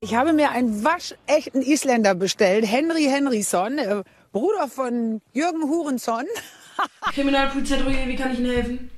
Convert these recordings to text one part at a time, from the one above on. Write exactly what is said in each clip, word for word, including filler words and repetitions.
Ich habe mir einen waschechten Isländer bestellt, Henry Henriksson, äh, Bruder von Jürgen Hurenson. Kriminalpolizei, wie kann ich Ihnen helfen?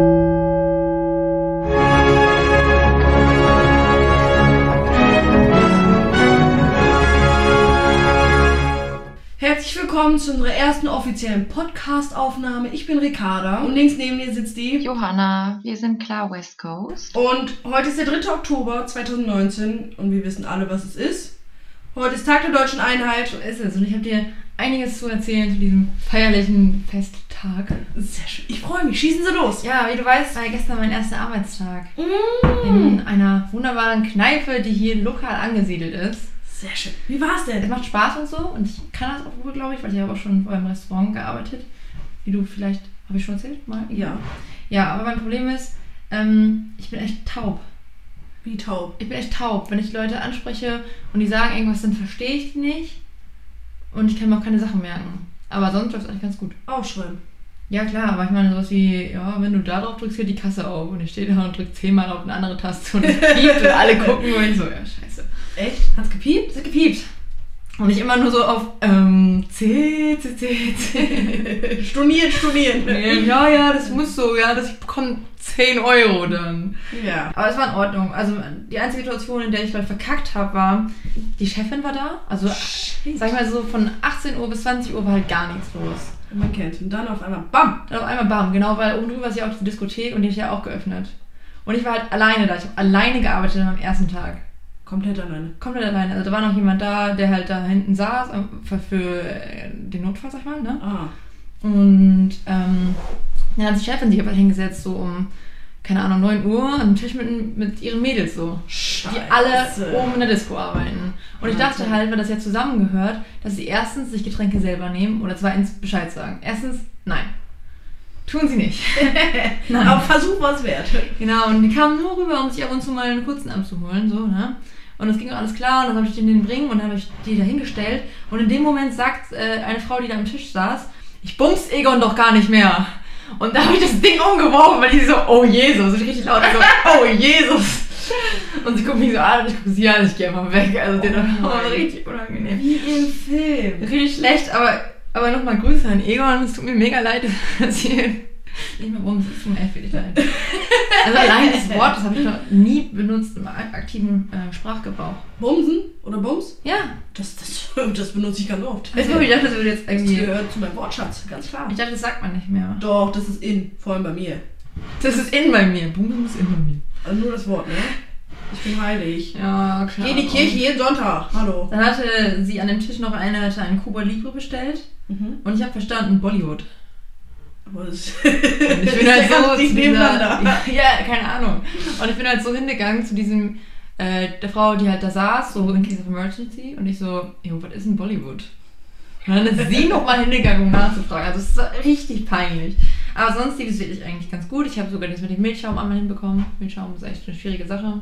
Herzlich willkommen zu unserer ersten offiziellen Podcast-Aufnahme. Ich bin Ricarda und links neben mir sitzt die Johanna. Wir sind klar West Coast. Und heute ist der dritte Oktober zweitausendneunzehn und wir wissen alle, was es ist. Heute ist Tag der Deutschen Einheit. So ist es. Und ich habe dir einiges zu erzählen zu diesem feierlichen Festtag. Sehr schön. Ich freue mich. Schießen Sie los. Ja, wie du weißt, war gestern mein erster Arbeitstag. Mm. In einer wunderbaren Kneipe, die hier lokal angesiedelt ist. Sehr schön. Wie war's denn? Es macht Spaß und so und ich kann das auch wohl, glaube ich, weil ich habe auch schon vorher im Restaurant gearbeitet. Wie du vielleicht, habe ich schon erzählt? Mal? Ja. Ja, aber mein Problem ist, ähm, ich bin echt taub. Wie taub? Ich bin echt taub. Wenn ich Leute anspreche und die sagen irgendwas, dann verstehe ich die nicht und ich kann mir auch keine Sachen merken. Aber sonst läuft es eigentlich ganz gut. Aufschreiben. Ja klar, aber ich meine sowas wie, ja, wenn du da drauf drückst, geht die Kasse auf und ich stehe da und drücke zehnmal auf eine andere Taste und es piept und alle gucken und ich so, ja scheiße. Echt? Hat's gepiept? Es hat gepiept. Und ich immer nur so auf ähm, C, C, C, C. Stornieren, stornieren. Ja, ja, das muss so, ja, dass ich bekomme zehn Euro dann. Ja. Aber es war in Ordnung. Also die einzige Situation, in der ich, glaube ich, verkackt habe, war, die Chefin war da. Also, sag ich mal so, von achtzehn Uhr bis zwanzig Uhr war halt gar nichts los. Man kennt. Und dann auf einmal BAM! Dann auf einmal BAM, genau, weil oben drüber ist ja auch die Diskothek und die ist ja auch geöffnet. Und ich war halt alleine da. Ich habe alleine gearbeitet am ersten Tag. Komplett alleine. Komplett alleine. Also da war noch jemand da, der halt da hinten saß, für, für den Notfall, sag ich mal, ne? Ah. Und ähm, dann hat die Chefin sich aber hingesetzt, so um, keine Ahnung, neun Uhr am Tisch mit, mit ihren Mädels so. Scheiße. Die alle oben in der Disco arbeiten. Und ich dachte halt, wenn das ja zusammengehört, dass sie erstens sich Getränke selber nehmen oder zweitens Bescheid sagen. Erstens, nein. Tun sie nicht. Nein. Aber Versuch war es wert. Genau, und die kamen nur rüber, um sich ab und zu mal einen kurzen abzuholen, so, ne? Und es ging auch alles klar und dann habe ich den bringen und dann habe ich die da hingestellt und in dem Moment sagt äh, eine Frau, die da am Tisch saß, ich bums Egon doch gar nicht mehr. Und da habe ich das Ding umgeworfen, weil die so, oh Jesus, und richtig laut so, oh Jesus. Und sie guckt mich so an und ich gucke sie an, ich gehe einfach weg. Also der oh war richtig unangenehm. Wie im Film. Richtig schlecht, aber, aber nochmal Grüße an Egon, es tut mir mega leid, dass sie nicht mehr bums, es tut mir echt wirklich leid. Also allein das Wort, das habe ich noch nie benutzt im aktiven äh, Sprachgebrauch. Bumsen oder Bums? Ja. Das, das, das benutze ich ganz oft. Also, ich dachte, das würde jetzt irgendwie... Das gehört zu meinem Wortschatz, ganz klar. Ich dachte, das sagt man nicht mehr. Doch, das ist in, vor allem bei mir. Das ist in bei mir. Bumsen ist in bei mir. Also nur das Wort, ne? Ich bin heilig. Ja, klar. Ich gehe in die Kirche jeden Sonntag. Hallo. Dann hatte sie an dem Tisch noch eine, hatte einen Cuba Libre bestellt. Mhm. Und ich habe verstanden, Bollywood. Aber das und ich bin halt so zu dieser, ja, ja, keine Ahnung. Und ich bin halt so hingegangen zu diesem, äh, der Frau, die halt da saß, so in case of emergency. Und ich so, jo, was ist denn Bollywood? Und dann ist sie nochmal hingegangen, um nachzufragen. Also es ist richtig peinlich. Aber sonst sieht es wirklich eigentlich ganz gut. Ich habe sogar das mit dem Milchschaum einmal hinbekommen. Milchschaum ist echt eine schwierige Sache.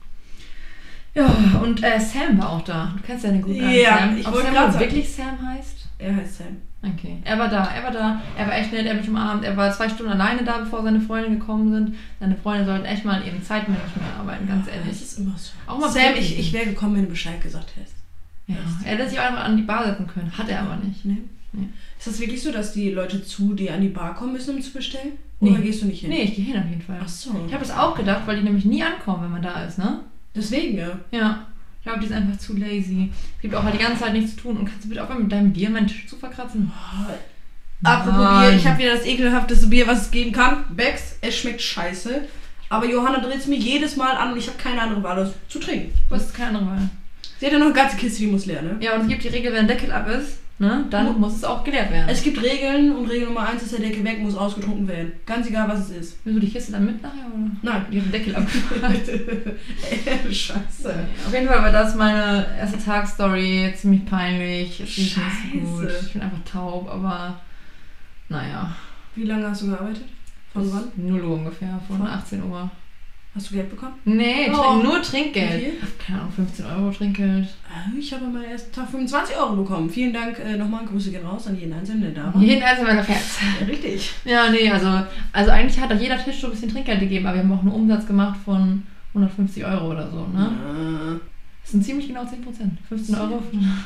Ja, und äh, Sam war auch da. Du kennst ja eine gute ja, Sam. ich Ob wollte Sam gerade sagen, wirklich Sam heißt? Er heißt Sam. Okay. Er war da, er war da, er war echt nett, er hat mich umarmt, er war zwei Stunden alleine da, bevor seine Freunde gekommen sind. Seine Freunde sollten echt mal eben Zeitmanagement arbeiten, ganz ehrlich. Das ist immer so. Auch mal Sam, ich, ich wäre gekommen, wenn du Bescheid gesagt hättest. Ja. Er hätte sich auch einfach an die Bar setzen können, hat er aber nicht. Nee. Nee. Ist das wirklich so, dass die Leute zu dir an die Bar kommen müssen, um zu bestellen? Oder nee. Gehst du nicht hin? Nee, ich gehe hin auf jeden Fall. Ach so. Ich habe das auch gedacht, weil die nämlich nie ankommen, wenn man da ist, ne? Deswegen, ja. Ja. Ich glaube, die sind einfach zu lazy. Es gibt auch halt die ganze Zeit nichts zu tun. Und kannst du bitte aufhören, mit deinem Bier meinen Tisch zu verkratzen? Oh. Apropos Bier, ich habe wieder das ekelhafteste Bier, was es geben kann. Becks, es schmeckt scheiße. Aber Johanna dreht es mir jedes Mal an und ich habe keine andere Wahl, als zu trinken. Du hast keine andere Wahl. Sie hat ja noch eine ganze Kiste, die muss leer, ne? Ja, und es gibt die Regel, wenn der Deckel ab ist, ne, dann muss, muss es auch geleert werden. Es gibt Regeln und Regel Nummer eins ist, der Deckel weg, muss ausgetrunken werden. Ganz egal, was es ist. Willst du die Kiste dann mit nachher, oder? Nein. Die hat den Deckel abgemacht. Scheiße. Auf jeden Fall war das meine erste Tagsstory, ziemlich peinlich. Es lief nicht so gut. Ich bin einfach taub, aber naja. Wie lange hast du gearbeitet? Von wann? null Uhr ungefähr, von, von achtzehn Uhr. Hast du Geld bekommen? Nee, oh. nur Trinkgeld. Wie viel? Keine Ahnung, fünfzehn Euro Trinkgeld. Ich habe am ersten Tag fünfundzwanzig Euro bekommen. Vielen Dank äh, nochmal. Grüße gehen raus an jeden Einzelnen, der da war. Jeden Einzelnen meiner Fans. Ja, richtig. Ja, nee, also, also eigentlich hat auch jeder Tisch so ein bisschen Trinkgeld gegeben, aber wir haben auch einen Umsatz gemacht von hundertfünfzig Euro oder so, ne? Ja. Das sind ziemlich genau zehn Prozent. fünfzehn Euro.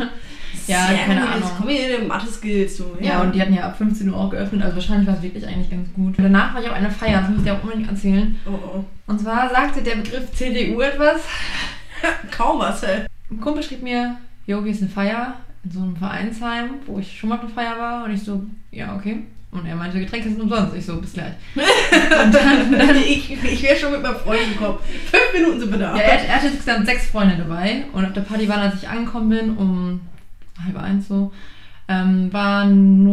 Ja, Sehr keine gut, Ahnung. jetzt komm hier, Mathe-Skills. So. Ja, und die hatten ja ab fünfzehn Uhr auch geöffnet, also wahrscheinlich war es wirklich eigentlich ganz gut. Und danach war ich auf einer Feier, das muss ich dir auch unbedingt erzählen. Oh, oh. Und zwar sagte der Begriff C D U etwas. Kaum was, ey. Ein Kumpel schrieb mir, jo, hier ist eine Feier in so einem Vereinsheim, wo ich schon mal auf einer Feier war. Und ich so, ja, okay. Und er meinte, Getränke sind umsonst. Ich so, bis gleich. Und dann, dann ich, ich wäre schon mit meinem Freund gekommen. Fünf Minuten sind wir da. Ja, er, er hatte insgesamt sechs Freunde dabei. Und auf der Party waren, als ich angekommen bin, um halb eins so, ähm, waren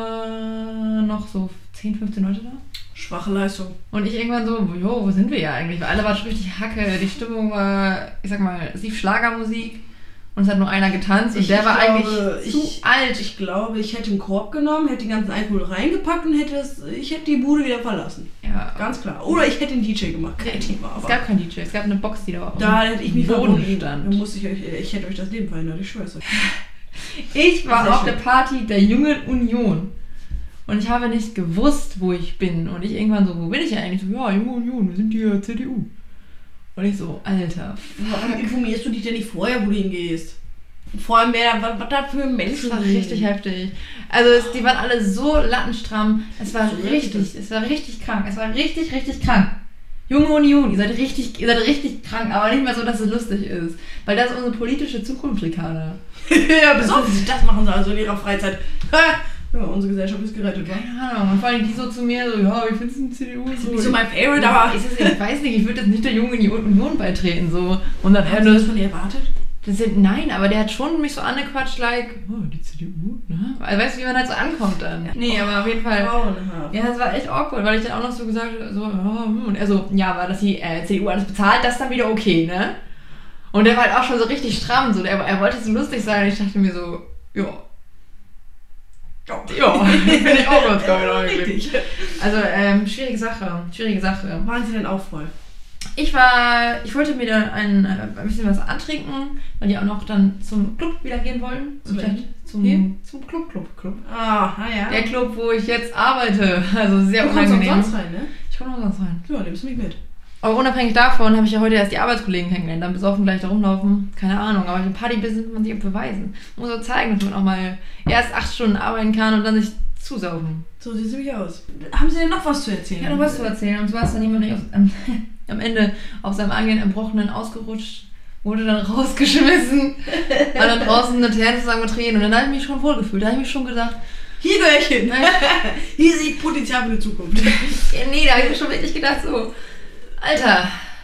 nur noch so zehn, fünfzehn Leute da. Schwache Leistung. Und ich irgendwann so, jo, wo sind wir ja eigentlich? Weil alle waren schon richtig Hacke. Die Stimmung war, ich sag mal, es lief Schlagermusik. Und es hat nur einer getanzt und Ich der war glaube, eigentlich zu ich- alt. Ich glaube, ich hätte einen Korb genommen, hätte den ganzen Alkohol reingepackt und hätte das, ich hätte die Bude wieder verlassen. Ja, Ganz klar. Oder ich hätte den D J gemacht. Kreativer, es aber gab kein D J, es gab eine Box, die da auf da hätte ich mich dem Boden verbunden. stand. Dann musste ich euch, ich hätte euch das Leben verändert, ich schwör's euch. Ich war Sehr auf schön. der Party der Jungen Union. Und ich habe nicht gewusst, wo ich bin. Und ich irgendwann so, wo bin ich eigentlich? So, ja, Junge Union, wir sind hier C D U. Und ich so, Alter, Warum informierst du dich denn nicht vorher, wo du hingehst? Vor allem, wer, was, was da für das Menschen war sind. richtig heftig. Also es, die waren alle so lattenstramm. Es war So richtig, richtig. es war richtig krank. Es war richtig, richtig krank. Junge Union, ihr seid richtig, ihr seid richtig krank, aber nicht mehr so, dass es lustig ist. Weil das ist unsere politische Zukunft, Ricarda. Ja, besoffen. Das machen sie also in ihrer Freizeit. Ha! Ja, unsere Gesellschaft ist gerettet, wa? Keine Ahnung. Und vor allem die so zu mir, so, ja, wie findest du die C D U? So, Nicht so mein Favorite, aber... ich, ich, ich weiß nicht, ich würde jetzt nicht der Jungen Union beitreten. So. Und dann Haben Sie das von dir erwartet? das sind, nein, aber der hat schon mich so angequatscht, like, oh, die C D U, ne? Also weißt du, wie man halt so ankommt dann. Nee, aber auf jeden Fall. Grauenhaft. Ja, das war echt awkward, weil ich dann auch noch so gesagt habe, so, ja, hm. Und er so, ja, aber dass die äh, C D U alles bezahlt, das ist dann wieder okay, ne? Und der war halt auch schon so richtig stramm, so, der, er wollte so lustig sein und ich dachte mir so, ja. Ja, finde ich auch ganz geil eigentlich. Richtig. Also, ähm, schwierige Sache, schwierige Sache. Waren Sie denn auch voll? Ich war, ich wollte mir dann ein, äh, ein bisschen was antrinken, weil die auch noch dann zum Club wieder gehen wollen. Zu Und welchem? zum, Hier? zum Club, Club, Club. Ah, na ja. Der Club, wo ich jetzt arbeite. Also sehr Du kommst unangenehm. umsonst rein, ne? Ich komme umsonst rein. Ja, nimmst du mich mit. Aber unabhängig davon habe ich ja heute erst die Arbeitskollegen kennengelernt, dann besoffen gleich da rumlaufen. Keine Ahnung, aber im Partybusiness muss man sich auch beweisen. Man muss auch zeigen, dass man auch mal erst acht Stunden arbeiten kann und dann sich zusaufen. So sieht es nämlich aus. Haben Sie denn noch was zu erzählen? Ich habe noch was zu erzählen. Und zwar ist dann jemand nicht aus, ähm, am Ende auf seinem eigenen Erbrochenen ausgerutscht, wurde dann rausgeschmissen, war dann draußen eine Träne zusammen mit Tränen. Und dann habe ich mich schon wohlgefühlt. Da habe ich mich schon gedacht, Hier gehöre ich hin. nein, Hier sehe ich Potenzial für die Zukunft. ja, nee, da habe ich mir schon wirklich gedacht, so, Alter,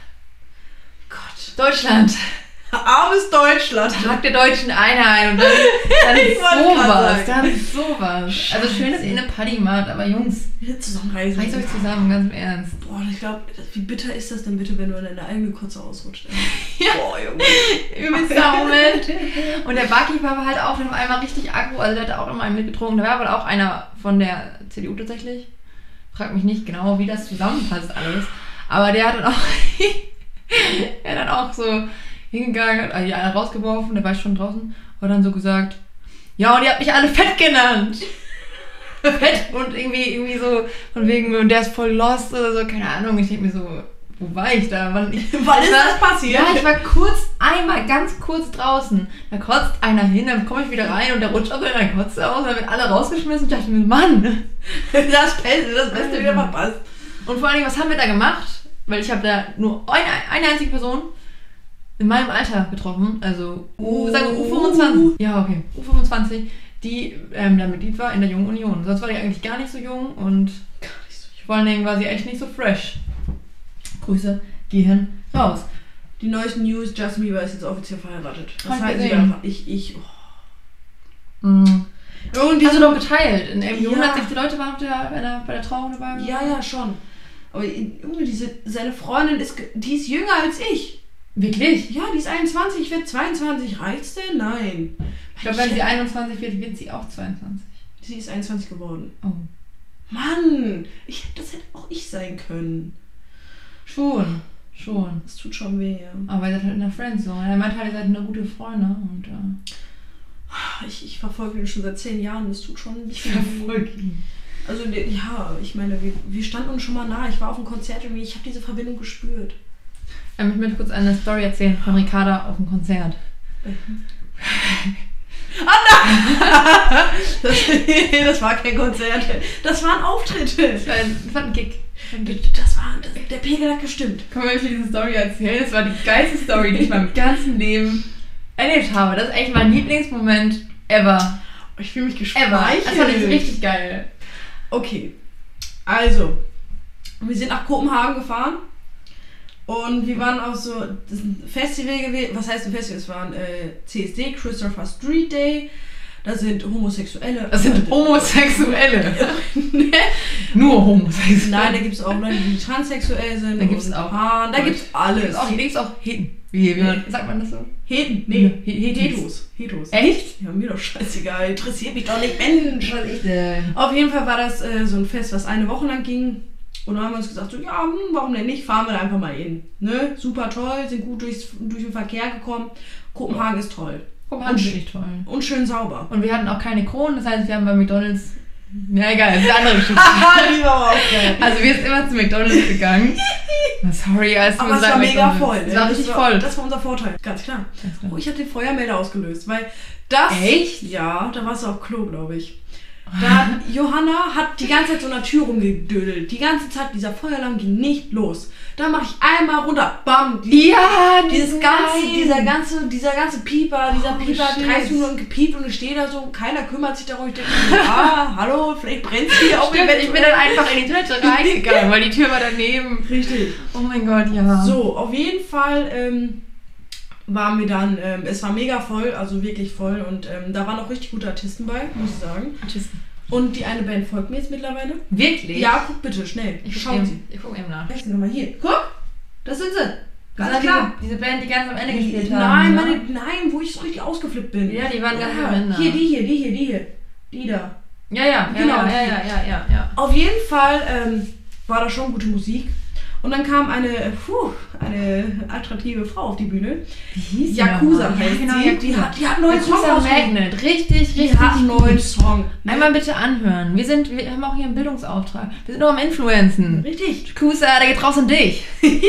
Gott. Deutschland, Armes Deutschland. Tag der deutschen Einheit und dann, dann Ich wollte sowas, grad sagen. dann sowas. Also schön, dass ihr eine Party macht, aber Jungs, Wieder zusammenreisen. reißt euch zusammen, ganz im Ernst. Boah, ich glaube, wie bitter ist das denn bitte, wenn du in deine eigene Kotze ausrutscht? Ja. Boah, Junge. Übelster Moment. Und der Barkeeper war halt auch auf einmal richtig aggro, also der hatte auch immer einen mitgetrunken. Da war aber auch einer von der C D U tatsächlich. Frag mich nicht genau, wie das zusammenpasst alles. Aber der hat dann auch, der hat dann auch so hingegangen, hat die alle rausgeworfen, der war schon draußen, und dann so gesagt, ja, und ihr habt mich alle fett genannt. Fett und irgendwie, irgendwie so von wegen, und der ist voll lost oder so, keine Ahnung. Ich denke mir so, wo war ich da? Wann, ich, Wann ist war, das passiert? Ja, ich war kurz, einmal ganz kurz draußen. Da kotzt einer hin, dann komme ich wieder rein und der rutscht auch wieder, dann kotzt er aus, dann wird alle rausgeschmissen. Ich dachte mir, Mann. Das Beste, das Beste wieder verpasst. Und vor allen Dingen, was haben wir da gemacht? Weil ich habe da nur eine, eine einzige Person in meinem Alter getroffen, also U, sagen wir U fünfundzwanzig. Ja, okay, U fünfundzwanzig, die ähm, da Mitglied war in der Jungen Union. Sonst war die eigentlich gar nicht so jung und Gar nicht so vor allen Dingen war sie echt nicht so fresh. Grüße gehen raus. Die neuesten News, Justin Bieber ist jetzt offiziell verheiratet. Was Hab ich halten Sie gesehen. davon? Ich, ich, oh. Mhm. Und Die hast du doch geteilt. In irgendwie Ja. hundertsechzig Leute waren auf der, bei, der, bei der Trauung dabei. Ja, ja, schon. Aber irgendwie diese, seine Freundin ist, ge- die ist jünger als ich. Wirklich? Ja, die ist einundzwanzig, ich werde zweiundzwanzig. Reicht's denn? Nein. Ich glaube, wenn sie einundzwanzig wird, wird sie auch zweiundzwanzig. Sie ist einundzwanzig geworden. Oh. Mann, ich, das hätte auch ich sein können. Schon. Schon. Das tut schon weh, ja. Aber ihr seid halt in der Friendzone. Er meint halt, ihr seid eine gute Freunde und äh, Ich, ich verfolge ihn schon seit zehn Jahren, das tut schon ein ich bisschen verfolge ihn. Also, ja, ich meine, wir, wir standen uns schon mal nah. Ich war auf einem Konzert und ich habe diese Verbindung gespürt. Ähm, ich möchte kurz eine Story erzählen von Ricarda auf dem Konzert. das, das war kein Konzert. Das waren Auftritte. Das war ein, das war ein Gig. Das war, das, der Pegel hat gestimmt. Können wir euch diese Story erzählen? Das war die geilste Story, die ich in meinem ganzen Leben erlebt habe. Das ist echt mein Lieblingsmoment ever. Ich fühle mich Ever. geschmeichelt. Das fand ich richtig geil. Okay, also, wir sind nach Kopenhagen gefahren und wir waren auf so, das ist ein Festival gewesen, was heißt ein Festival? Es war ein äh, C S D, Christopher Street Day, da sind Homosexuelle. Das sind Homosexuelle. Nur Homosexuelle. Nein, da gibt es auch Leute, die transsexuell sind. Da gibt es und auch. Paaren, da gibt es alles. Da gibt es auch Heten. Wie, wie man, sagt man das so? Heten? Nee, Ja, Hetis. Hetos. Hetos. Echt? Ja, mir doch scheißegal, interessiert mich doch nicht, Mensch. Was ich denn? Auf jeden Fall war das äh, so ein Fest, was eine Woche lang ging. Und dann haben wir uns gesagt, so, ja, hm, warum denn nicht? Fahren wir da einfach mal hin. Ne? Super toll, sind gut durchs, durch den Verkehr gekommen. Kopenhagen ist toll. Kopenhagen ist wirklich toll. Und schön sauber. Und wir hatten auch keine Kronen, das heißt, wir haben bei McDonalds... Ja, egal, das ist eine andere Geschichte. Die war aber auch geil. Also wir sind immer zu McDonalds gegangen. Sorry, als Aber es war mega voll. Es war richtig voll. Das war unser Vorteil, ganz klar. Ganz klar. Oh, ich habe den Feuermelder ausgelöst, weil das... Echt? Ja, da warst du auf Klo, glaube ich. Da, Johanna hat die ganze Zeit so eine Tür rumgedödelt. Die ganze Zeit, dieser Feueralarm ging nicht los. Da mache ich einmal runter, bam. Die, Ja, dieses nein. ganze, dieser ganze, dieser ganze Pieper, dieser Oh, Pieper hat shit. dreißig Minuten gepiept und ich stehe da so, keiner kümmert sich darum. Ich denke, ja, hallo, vielleicht brennt es hier auch Stimmt, ich bin dann einfach in die Toilette reingegangen, weil die Tür war daneben. Richtig. Oh mein Gott, ja. So, auf jeden Fall ähm, waren wir dann, ähm, es war mega voll, also wirklich voll und ähm, da waren auch richtig gute Artisten bei, muss ich sagen. Artisten. Und die eine Band folgt mir jetzt mittlerweile. Wirklich? Ja, guck bitte, schnell. Ich Schau guck sie. eben, ich guck eben nach. Ich sie nochmal hier. Guck, das sind sie. Das Ganz ist klar. diese, diese Band, die ganz am Ende Die, gespielt nein, haben. meine, ne? nein, wo ich so richtig ausgeflippt bin. Ja, die waren ganz ja, am Ende. Hier, die hier, die hier, die hier. Die da. Ja, ja, ja, Genau. ja, ja, ja, ja, ja, ja. Auf jeden Fall ähm, war da schon gute Musik. Und dann kam eine, puh, eine attraktive Frau auf die Bühne. Wie hieß die Yakuza nochmal? heißt Ja, genau, sie. Yakuza. Die hat, die hat einen neuen Song Yakuza rausgebracht. Magnet. Richtig, richtig, Die hat einen richtig neuen gut. Song. Einmal bitte anhören. Wir sind, wir haben auch hier einen Bildungsauftrag. Wir sind nur am Influenzen. Richtig. Yakuza, der geht raus an dich.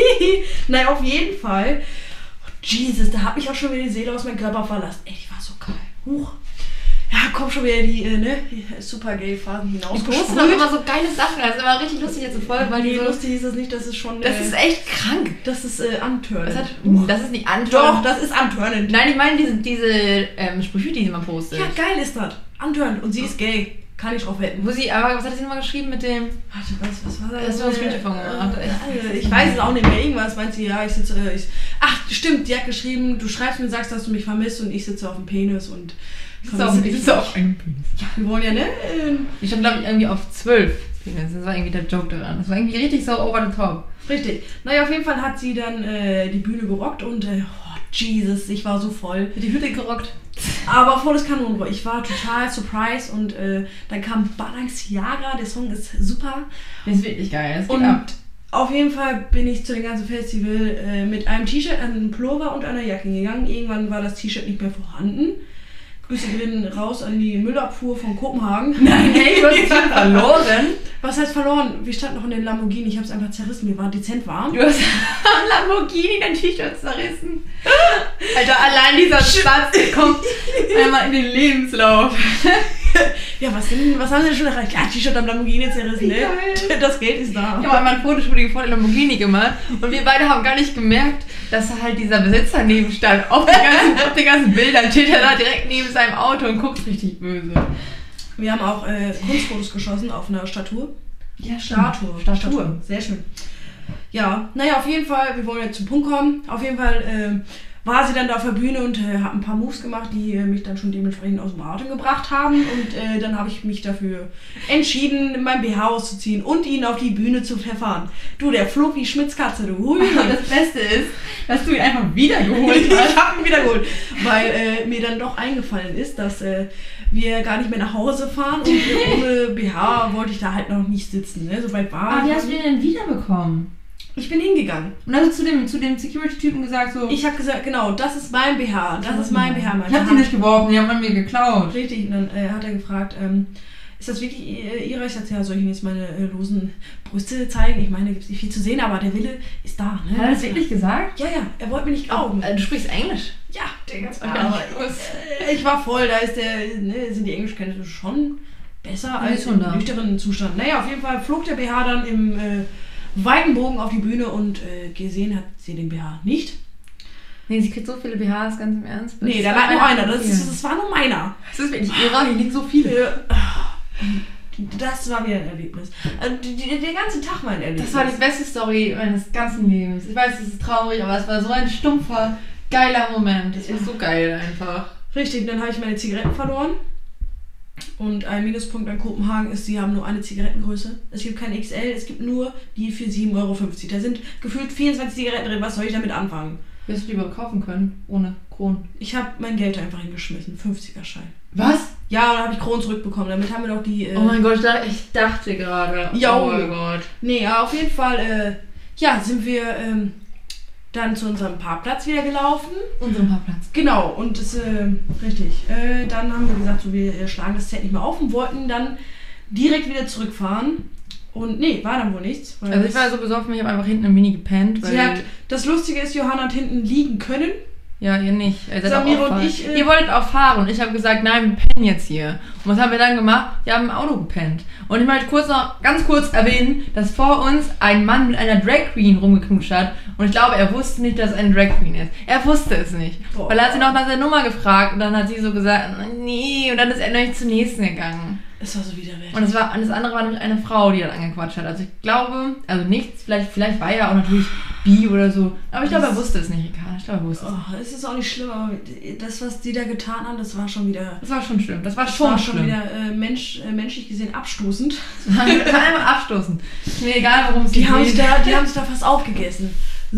Nein, auf jeden Fall. Oh, Jesus, da hat mich auch schon wieder die Seele aus meinem Körper verlassen. Ey, die war so geil. Huch. Ja, komm schon wieder die, äh, ne, die super gay Phasen Die posten hinausgesprüht. doch immer so geile Sachen. Das ist immer richtig lustig jetzt zu folgen, weil die Nee, so... lustig ist das nicht, das ist schon... Das äh, ist echt krank. Das ist äh, antörnend. Das, hat, Huch. das ist nicht antörnend. Doch, das ist antörnend. Nein, ich meine diese, diese ähm, Sprüche, die sie mal postet. Ja, geil ist das. Antörnend. Und sie ist gay. Kann ich drauf wetten. Wo sie, aber was hat sie nochmal geschrieben mit dem... Warte, was, was war das? Das war ein Screenshot von gemacht. Äh, Ich weiß es auch nicht mehr. Irgendwas meint sie, ja, ich sitze... äh, Ich, ach, stimmt, die hat geschrieben, du schreibst mir und sagst, dass du mich vermisst und ich sitze auf dem Penis und... Das ist auch, das ist auch ein Penis. Wir wollen ja, ne? ähm, Die stand, glaube ich, irgendwie auf zwölf Penis. Das war irgendwie der Joke daran. Das war irgendwie richtig so over the top. Richtig. Naja, auf jeden Fall hat sie dann äh, die Bühne gerockt und... Äh, oh, Jesus, ich war so voll. Die Hütte gerockt. Aber volles Kanonenrohr. Ich war total surprised und äh, dann kam Balenciaga, der Song ist super. Das ist wirklich geil. Das geht Und ab. auf jeden Fall bin ich zu dem ganzen Festival äh, mit einem T-Shirt, einem Pullover und einer Jacke gegangen. Irgendwann war das T-Shirt nicht mehr vorhanden. Grüße gehen raus an die Müllabfuhr von Kopenhagen. Nein, hey, du hast es schon verloren. Was heißt verloren? Wir standen noch in den Lamborghini, ich habe es einfach zerrissen, wir waren dezent warm. Du hast am Lamborghini dein T-Shirt zerrissen. Alter, allein dieser Satz kommt einmal in den Lebenslauf. Ja, was denn? Was haben sie denn schon erreicht? Ja, T-Shirt am Lamborghini zerrissen, ne? Geil. Das Geld ist da. Ich habe einmal ein Fotoshooting vor der Lamborghini gemacht und wir beide haben gar nicht gemerkt, dass da halt dieser Besitzer neben stand. Auf den ganzen, auf den ganzen Bildern steht er da direkt neben seinem Auto und guckt richtig böse. Wir haben auch äh, Kunstfotos geschossen auf einer Statue. Ja, Statue. Statue. Sehr schön. Ja, naja, auf jeden Fall, wir wollen jetzt zum Punkt kommen. Auf jeden Fall äh, war sie dann da auf der Bühne und äh, hat ein paar Moves gemacht, die äh, mich dann schon dementsprechend aus dem Atem gebracht haben. Und äh, dann habe ich mich dafür entschieden, mein B H auszuziehen und ihn auf die Bühne zu verfahren. Du, der flog wie Schmitzkatze, du. Hui. Und das Beste ist, dass du ihn einfach wiedergeholt Ich hast. habe ihn wiedergeholt, weil äh, mir dann doch eingefallen ist, dass äh, wir gar nicht mehr nach Hause fahren und äh, ohne B H wollte ich da halt noch nicht sitzen. Ne? So weit war Aber wie ich. hast du den denn wiederbekommen? Ich bin hingegangen. Und dann hast du zu dem, zu dem Security-Typen gesagt so... Ich habe gesagt, genau, das ist mein B H, das ist mein B H. Mein Ich hab B H. die nicht geworfen, die haben an mir geklaut. Richtig, und dann äh, hat er gefragt, ähm, ist das wirklich äh, ihrer? Ich sagte, ja, soll ich Ihnen jetzt meine äh, losen Brüste zeigen? Ich meine, da gibt es nicht viel zu sehen, aber der Wille ist da. Ne? Hat er das wirklich gesagt? Ja, ja, er wollte mir nicht glauben. Oh, du sprichst Englisch? Ja, der ganz Okay, aber ich äh, ich war voll, da ist der, ne, sind die Englischkenntnisse schon besser Ja, als schon im da. nüchternen Zustand. Naja, auf jeden Fall flog der B H dann im äh, weiten Bogen auf die Bühne und äh, gesehen hat sie den B H nicht. Nee, sie kriegt so viele B Hs, ganz im Ernst. Nee, da war lag nur einer, das, viel. ist, das war nur meiner. Das ist wirklich ihrer, hier liegen so viele. Das war wieder ein Erlebnis. Also, die, die, der ganze Tag war ein Erlebnis. Das war die beste Story meines ganzen Lebens. Ich weiß, es ist traurig, aber es war so ein stumpfer, geiler Moment. Das war so geil einfach. Richtig, dann habe ich meine Zigaretten verloren. Und ein Minuspunkt an Kopenhagen ist, sie haben nur eine Zigarettengröße. Es gibt kein X L, es gibt nur die für sieben Euro fünfzig. Da sind gefühlt vierundzwanzig Zigaretten drin. Was soll ich damit anfangen? Wirst du lieber kaufen können, ohne Kronen? Ich habe mein Geld einfach hingeschmissen. fünfziger-Schein. Was? Ja, und dann habe ich Kronen zurückbekommen. Damit haben wir doch die... Äh, Oh mein Gott, ich dachte, ich dachte gerade. Jo. Oh mein Gott. Nee, ja, auf jeden Fall, äh, ja, sind wir ähm, dann zu unserem Parkplatz wieder gelaufen. Unserem Parkplatz. Genau, und das, äh, richtig. Äh, dann haben wir gesagt, so, wir äh, schlagen das Zelt nicht mehr auf und wollten dann direkt wieder zurückfahren. Und nee, war dann wohl nichts. Weil Also ich war so besoffen, ich habe einfach hinten im Mini gepennt. Weil sie hat, das Lustige ist, Johanna hat hinten liegen können. Ja, ihr nicht. Ihr, seid Samira auch und fahren. ich, äh, ihr wolltet auch fahren und ich habe gesagt, nein, wir pennen jetzt hier. Und was haben wir dann gemacht? Wir haben im Auto gepennt. Und ich möchte kurz noch, ganz kurz erwähnen, dass vor uns ein Mann mit einer Drag Queen rumgeknutscht hat. Und ich glaube, er wusste nicht, dass es eine Drag Queen ist. Er wusste es nicht. Boah. Weil er hat sie noch nach seiner Nummer gefragt und dann hat sie so gesagt, nee, und dann ist er nämlich zur nächsten gegangen. Es war so widerwärtig. Und das, war, das andere war nämlich eine Frau, die dann angequatscht hat. Also ich glaube, also nichts, vielleicht, vielleicht war er auch natürlich bi oder so. Aber ich glaube, er wusste es nicht, Ricarda. Ich glaube, er wusste es. Oh, es ist auch nicht schlimm, aber das, was die da getan haben, das war schon wieder... Das war schon schlimm. Das war Das schon war schlimm. schon wieder äh, Mensch, äh, menschlich gesehen abstoßend. Das war einmal abstoßen. Ist mir egal, worum es Die geht. haben, sich da, die haben sich da fast aufgegessen.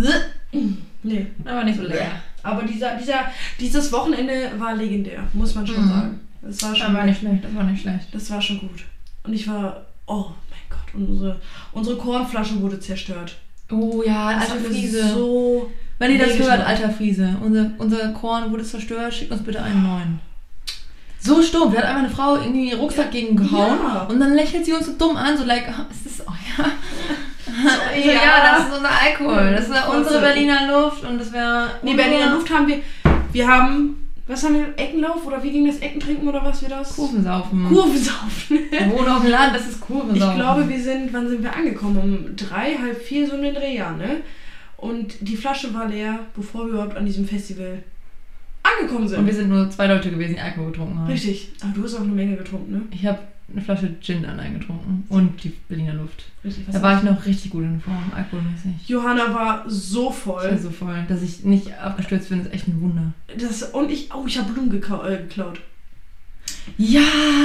Nee. Aber nicht so lecker. Aber dieser, dieser, dieses Wochenende war legendär, muss man schon Mhm. sagen. Das war schon, Das war nicht schlecht, das war nicht schlecht. das war schon gut. Und ich war, oh mein Gott, und unsere, unsere Kornflasche wurde zerstört. Oh ja, Das alter hat mir Friese. so Wenn ihr das wehgetan. hört, alter Friese, unser, unser Korn wurde zerstört, schickt uns bitte einen neuen. So stumpf, da hat einfach eine Frau irgendwie den Rucksack gegen gehauen Ja. und dann lächelt sie uns so dumm an, so like, oh, ist das, oh ja. So, ja. ja, das ist unser Alkohol, das ist Voll unsere so. Berliner Luft und das wäre... Nee, Berliner Luft haben wir, wir haben, was haben wir, Eckenlauf oder wie ging das, Eckentrinken oder was wir das? Kurvensaufen. Kurvensaufen. Wir wohnen auf dem Land, das ist Kurvensaufen. Ich glaube, wir sind, wann sind wir angekommen? Um drei, halb vier, so in den Drehjahren, ne? Und die Flasche war leer, bevor wir überhaupt an diesem Festival angekommen sind. Und wir sind nur zwei Leute gewesen, die Alkohol getrunken haben. Richtig. Aber du hast auch eine Menge getrunken, ne? Ich habe eine Flasche Gin allein getrunken und die Berliner Luft. Richtig. Was Da war ich noch richtig gut in Form, alkoholmäßig. Johanna war so Ich voll. war so voll. Dass ich nicht abgestürzt bin, ist echt ein Wunder. Das, und ich, oh, ich habe Blumen gekau äh, geklaut. Ja!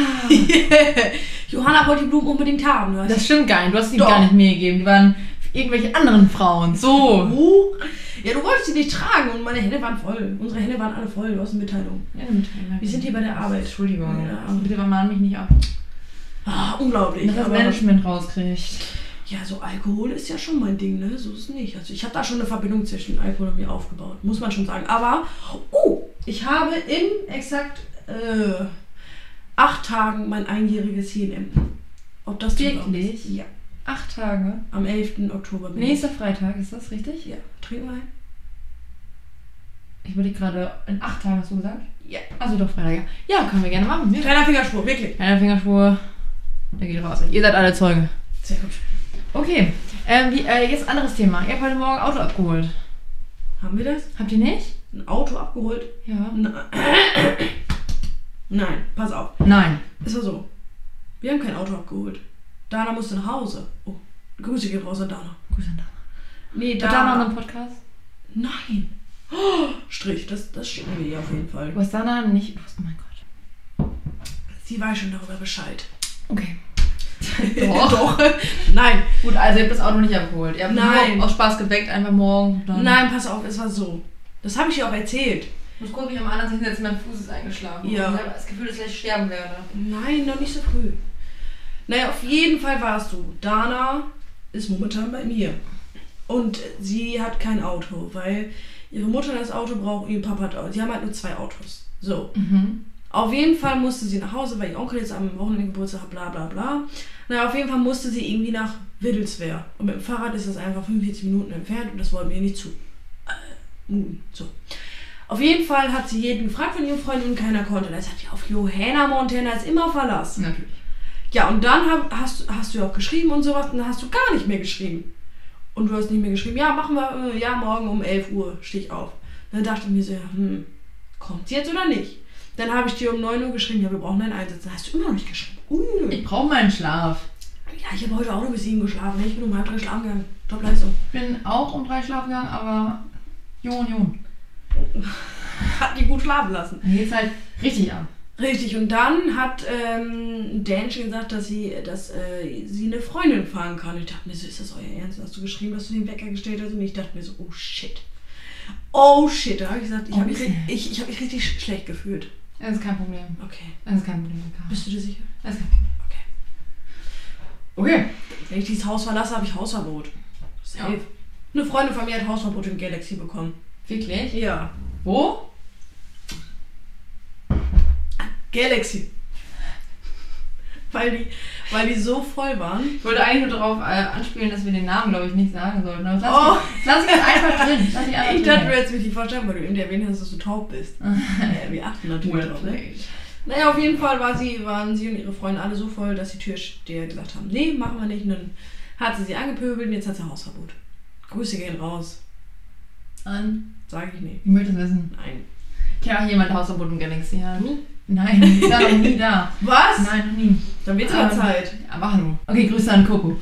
Johanna wollte die Blumen unbedingt haben. Du hast Das stimmt gar nicht, du hast die Doch. gar nicht mir gegeben. Die waren für irgendwelche anderen Frauen. So! Oh. Ja, du wolltest sie nicht tragen und meine Hände waren voll. Unsere Hände waren alle voll. Du hast eine Mitteilung. Ja, eine Mitteilung. Wir sind hier bei der Arbeit. Entschuldigung. Ja. Also bitte mahn mich nicht ab. Ah, unglaublich. Dass das aber- Management rauskriegt. Ja, so Alkohol ist ja schon mein Ding, ne? So ist es nicht. Also ich habe da schon eine Verbindung zwischen Alkohol und mir aufgebaut, muss man schon sagen. Aber, oh, ich habe in exakt äh, acht Tagen mein einjähriges H and M. Ob das zu glauben Wirklich? ist? Ja. Acht Tage. Am elften Oktober bin Nächster Freitag, ist das richtig? ich. Ja. Trinken wir ein? Ich überlege gerade, in acht Tagen hast du gesagt? Ja. Also doch Freitag, ja. Ja, können wir gerne machen. Ja. Kleiner Fingerspur, wirklich. Kleiner Fingerspur. Der geht raus. Ihr seid alle Zeuge. Sehr gut. Okay. Ähm, wie, äh, jetzt anderes Thema. Ihr habt heute Morgen Auto abgeholt. Haben wir das? Habt ihr nicht? Ein Auto abgeholt? Ja. Na- Nein, pass auf. Nein. Es war so. Wir haben kein Auto abgeholt. Dana musste nach Hause. Oh, Grüße gehen raus an Dana. Grüße an Dana. Nee, Wird da noch Dana. einen Podcast? Nein. Oh, Strich, das, das schicken wir ihr auf jeden Fall. Du hast Dana nicht... Du hast, oh mein Gott. Sie weiß schon darüber Bescheid. Okay. Doch. Doch. Nein. Gut, also ihr habt das Auto nicht abgeholt. Ihr habt Nein. nur aus Spaß geweckt, einfach morgen. Dann Nein, pass auf, es war so. Das habe ich ihr auch erzählt. Ich muss kurz mich am anderen hinsetzen, mein Fuß ist eingeschlafen. Ja. Ich habe das Gefühl, dass ich gleich sterben werde. Nein, noch nicht so früh. Naja, auf jeden Fall war es so. Dana ist momentan bei mir. Und sie hat kein Auto, weil ihre Mutter das Auto braucht und ihr Papa hat Auto. Sie haben halt nur zwei Autos. So. Mhm. Auf jeden Fall musste sie nach Hause, weil ihr Onkel jetzt am Wochenende Geburtstag hat, bla bla bla. Naja, auf jeden Fall musste sie irgendwie nach Wittelswehr. Und mit dem Fahrrad ist das einfach fünfundvierzig Minuten entfernt und das wollten wir nicht zu. Äh, so. Auf jeden Fall hat sie jeden gefragt von ihren Freunden und keiner konnte. Da sagt sie, auf Johanna Montana ist immer Verlass. Natürlich. Ja, und dann hab, hast, hast du ja auch geschrieben und sowas und dann hast du gar nicht mehr geschrieben. Und du hast nicht mehr geschrieben, ja, machen wir, äh, ja, morgen um elf Uhr stehe ich auf. Dann dachte ich mir so, ja, hm, kommt sie jetzt oder nicht? Dann habe ich dir um neun Uhr geschrieben, ja, wir brauchen einen Einsatz. Dann hast du immer noch nicht geschrieben. Uh. Ich brauche meinen Schlaf. Ja, ich habe heute auch nur bis sieben geschlafen. Ich bin um halb drei schlafen gegangen. Top-Leistung. Ich bin auch um drei schlafen gegangen, aber Jon, Jon. Hat die gut schlafen lassen. Dann geht's halt richtig ab. Richtig, und dann hat ähm, Dänchen gesagt, dass sie dass äh, sie eine Freundin fahren kann. Ich dachte mir so, ist das euer Ernst? Hast du geschrieben, dass du den Wecker gestellt hast? Und ich dachte mir so, oh shit. Oh shit. Da habe ich gesagt, ich habe mich, ich, ich hab mich richtig sch- schlecht gefühlt. Das ist kein Problem. Okay. Das ist kein Problem. Bist du dir sicher? Das ist kein Problem. Okay. Okay. Wenn ich dieses Haus verlasse, habe ich Hausverbot. Safe. Ja. Eine Freundin von mir hat Hausverbot in Galaxy bekommen. Wirklich? Ja. Wo? Galaxy. Weil die, weil die so voll waren. Ich wollte eigentlich nur darauf äh, anspielen, dass wir den Namen, glaube ich, nicht sagen sollten. Aber lass, oh. ich, lass ich jetzt einfach drin. Lass ich einfach ich drin. dachte, du hättest mich nicht verstanden, weil du eben erwähnt hast, dass du taub bist. Ja, wir achten natürlich drauf, ne? Naja, auf jeden Fall war sie, waren sie und ihre Freunde alle so voll, dass die Türsteher gesagt haben, nee, machen wir nicht. Und dann hat sie sie angepöbelt und jetzt hat sie Hausverbot. Grüße gehen raus. An? Sag ich nicht. Ich möchte es wissen. Nein. Kennt auch jemand Hausverbot in Galaxy? Ja. Du? Nein, ich war noch nie da. Was? Nein, noch nie. Dann wird's aber ähm, Zeit. Aber hallo. Okay, Grüße an Coco.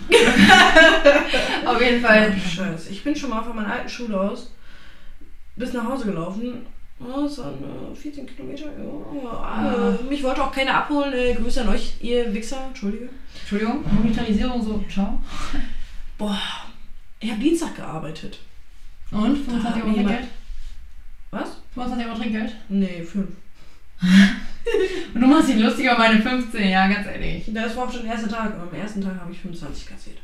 Auf jeden Fall. Oh, Scheiße. Ich bin schon mal von meiner alten Schule aus bis nach Hause gelaufen. Oh, das waren äh, vierzehn Kilometer. Ja, Ah. äh, mich wollte auch keiner abholen. Äh, Grüße an euch, ihr Wichser. Entschuldige. Entschuldigung, Monetarisierung so, ciao. Boah, ich habe Dienstag gearbeitet. Und? fünfundzwanzig Euro Trinkgeld? Was? fünfundzwanzig Euro Trinkgeld? Nee, fünf. Und du machst dich lustig über meine fünfzehn, ja, ganz ehrlich. Das war auch schon der erste Tag. Am ersten Tag habe ich fünfundzwanzig kassiert.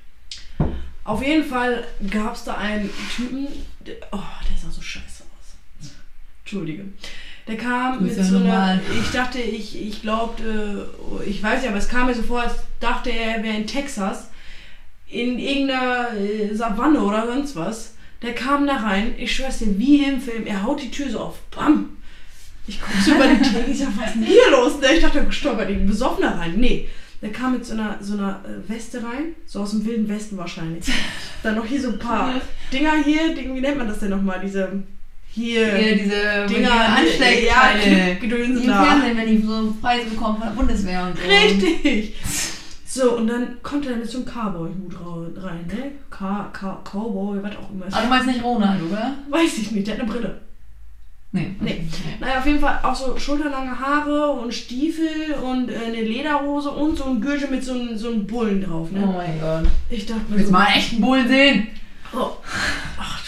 Auf jeden Fall gab es da einen Typen, der, oh, der sah so scheiße aus. Entschuldige. Der kam mit ja so normal. einer, ich dachte, ich, ich glaubte, ich weiß nicht, aber es kam mir so vor, als dachte er, er wäre in Texas, in irgendeiner äh, Savanne oder sonst was. Der kam da rein, ich schwör's dir, wie im Film, er haut die Tür so auf, bam. Ich guck so über die Tür, ich sag, was ist denn hier los? Ich dachte, er stolpert irgendwie besoffen da rein. Nee, der kam mit so einer, so einer Weste rein, so aus dem Wilden Westen wahrscheinlich. Dann noch hier so ein paar Dinger hier, wie nennt man das denn nochmal, diese, hier, Hier, diese Dinger, Ansteckteile. ja, Gedönse Die im da. Fernsehen, wenn die so Preise bekommen von der Bundeswehr und so. Richtig. So, und dann kommt er mit so einem Cowboy-Hut rein, ne? Ka- Ka- Cowboy, was auch immer. Aber du meinst nicht Ronald, oder? Weiß ich nicht, der hat eine Brille. Nee. Nee. Naja, auf jeden Fall auch so schulterlange Haare und Stiefel und äh, eine Lederhose und so ein Gürtel mit so einem so einem Bullen drauf, ne? Oh mein Gott. Ich dachte mir Willst so, du mal einen echten Bullen sehen? oh. Ach du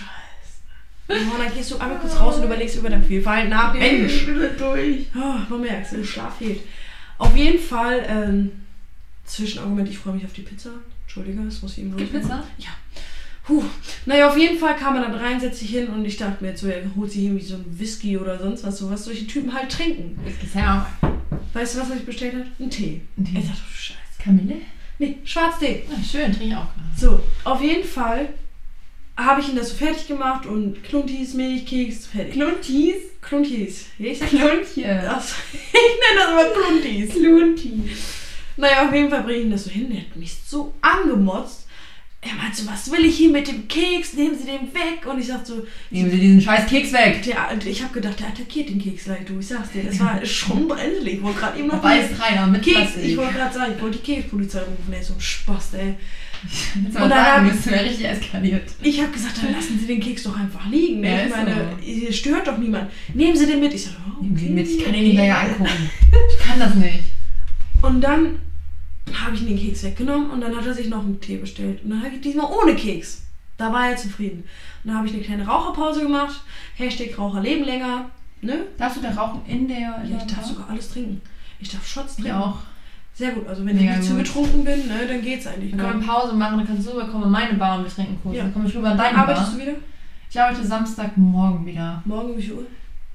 Scheiße. Und dann gehst du einmal kurz raus und überlegst über dein Fehlverhalten nach. Mensch. durch. Oh, man merkt, der Schlaf fehlt. Auf jeden Fall, ähm, Zwischenargument, ich freue mich auf die Pizza. Entschuldige, das muss ich eben los. Die Pizza? Ja. Puh. Naja, auf jeden Fall kam er dann rein, setzt sich hin und ich dachte mir jetzt so, er holt sich irgendwie so ein Whisky oder sonst was, so was solche Typen halt trinken. Whisky Sour. Weißt du, was ich bestellt habe? Ein Tee. Ein Tee. Ich dachte, oh, Scheiße. Kamille? Nee, Schwarztee. Ah, schön, trinke ich auch gerade. So, auf jeden Fall habe ich ihn das so fertig gemacht und Kluntis, Milchkeks, fertig. Kluntis? Kluntis. Ja, ich sag Kluntje. das. Ich nenne das immer Kluntis. Kluntis. Naja, auf jeden Fall bringe ich ihn das so hin. Der hat mich so angemotzt. Er meinte so, was will ich hier mit dem Keks? Nehmen Sie den weg. Und ich sag so, Nehmen Sie diesen scheiß Keks weg. der, ich habe gedacht, der attackiert den Keks gleich, du. Ich sag's dir, das war schon brenzlig. Ich wollte gerade eben noch Weiß reiner mit Keks. Plastik. Ich wollte gerade sagen, ich wollte die Kekspolizei rufen. Der ist so ein Spaß, ey. Jetzt Und mal dann sagen, hab- bist du ja richtig eskaliert. Ich habe gesagt, dann lassen Sie den Keks doch einfach liegen. Ne? Ja, Ich ist meine, so. hier stört doch niemand. Nehmen Sie den mit. Ich sag, oh, okay, Nehmen Sie mit, ich kann ihn okay. nicht länger angucken. Ich kann das nicht. Und dann habe ich ihn den Keks weggenommen und dann hat er sich noch einen Tee bestellt. Und dann habe ich diesmal ohne Keks. Da war er zufrieden. Und dann habe ich eine kleine Raucherpause gemacht. Hashtag Raucher leben länger. Ne? Darfst du da rauchen in der... Ja, ich darf sogar alles trinken. Ich darf Shots Ich trinken. auch. Sehr gut. Also wenn Mega ich nicht zu gut. betrunken bin, ne, dann geht's eigentlich. Dann Ne? können wir Pause machen, dann kannst du rüberkommen in meine Bar und wir trinken kurz. Ja. Dann komme ich rüber in Wann deine arbeitest Bar. du wieder? Ich arbeite Samstagmorgen wieder. Morgen um wie viel Uhr?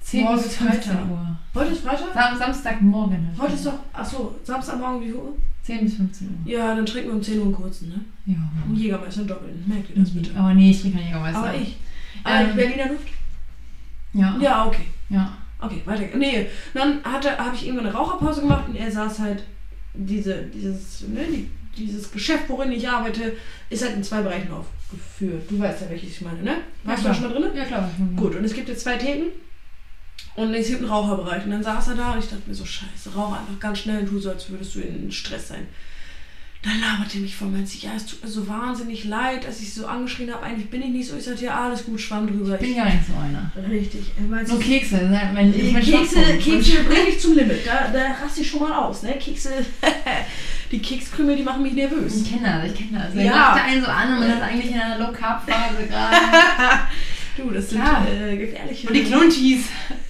zehn Morgen bis ist fünfzehn Freitag. Uhr. Heute ist Freitag? Sam Samstagmorgen. Heute ist doch, achso, Samstagmorgen wie viel Uhr? zehn bis fünfzehn Uhr. Ja, dann trinken wir um zehn Uhr einen kurzen, ne? Ja. Einen Jägermeister doppeln. Merkt ihr das bitte? Aber nee, ich trinke keinen Jägermeister. Aber ich. Äh, Ähm, Berliner Luft? Ja. Ja, okay. Ja. Okay, weiter. Nee, dann hatte, habe ich irgendwann eine Raucherpause gemacht und er saß halt, diese, dieses, ne, die, dieses Geschäft, worin ich arbeite, ist halt in zwei Bereichen aufgeführt. Du weißt ja, welches ich meine, ne? Warst Ja, du da schon mal drin? Ja, klar. Gut, und es gibt jetzt zwei Theken und es gibt einen Raucherbereich. Und dann saß er da und ich dachte mir so, scheiße, rauch einfach ganz schnell und tu so, als würdest du in Stress sein. Dann laberte mich voll, meinte ich, ja, es tut mir so wahnsinnig leid, dass ich so angeschrien habe, eigentlich bin ich nicht so. Ich sagte, ja, alles gut, schwamm drüber. Ich bin gar nicht so einer. Richtig. Er meinte, Nur Kekse, das ist mein, mein Kekse, Schwachpunkt. Kekse bringe ich zum Limit. Da, da raste ich schon mal aus. Ne? Kekse, die Kekskrümel, die machen mich nervös. Ich kenne das, ich kenne das. Ja. Ja. Macht einen so an und man ist eigentlich in einer Low-Carb-Phase gerade. Du, das sind Klar. äh, gefährliche... Und die Klunchis.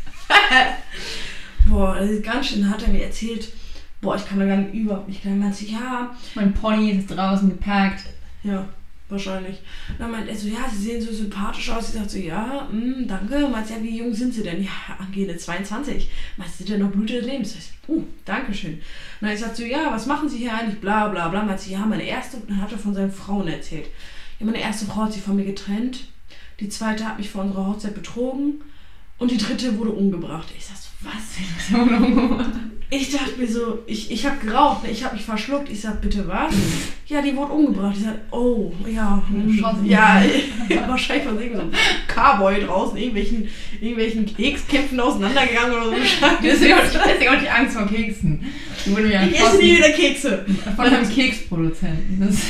Boah, das ist ganz schön, hat er mir erzählt. Boah, ich kann da gar nicht überhaupt nicht. Dann meinte ich, ja, Mein Pony ist draußen gepackt. ja, wahrscheinlich. Dann meint er so, ja, sie sehen so sympathisch aus. Ich sagte so, ja, mh, danke. Meint ja, wie jung sind sie denn? Ja, angehende zweiundzwanzig. Meinst du denn noch Blüte des Lebens? Ich so, uh, danke schön. Und ich sagte so, ja, was machen Sie hier eigentlich? Bla, bla, bla. Meint sie, ja, meine erste, dann hat er von seinen Frauen erzählt. Ja, meine erste Frau hat sich von mir getrennt. Die zweite hat mich vor unserer Hochzeit betrogen. Und die dritte wurde umgebracht. Ich sag so, was? Ich dachte mir so, ich, ich habe geraucht, ne? Ich habe mich verschluckt. Ich sag, bitte was? Ja, die wurde umgebracht. Ich sag, oh, ja. hm, Schossen. Ja, wahrscheinlich von irgendeinem Cowboy draußen, irgendwelchen, irgendwelchen Kekskämpfen auseinandergegangen oder so. Deswegen habe ich, deswegen hab ich Angst vor Keksen. Die wurden mir Ich esse nie wieder Kekse. von einem Keksproduzenten. Das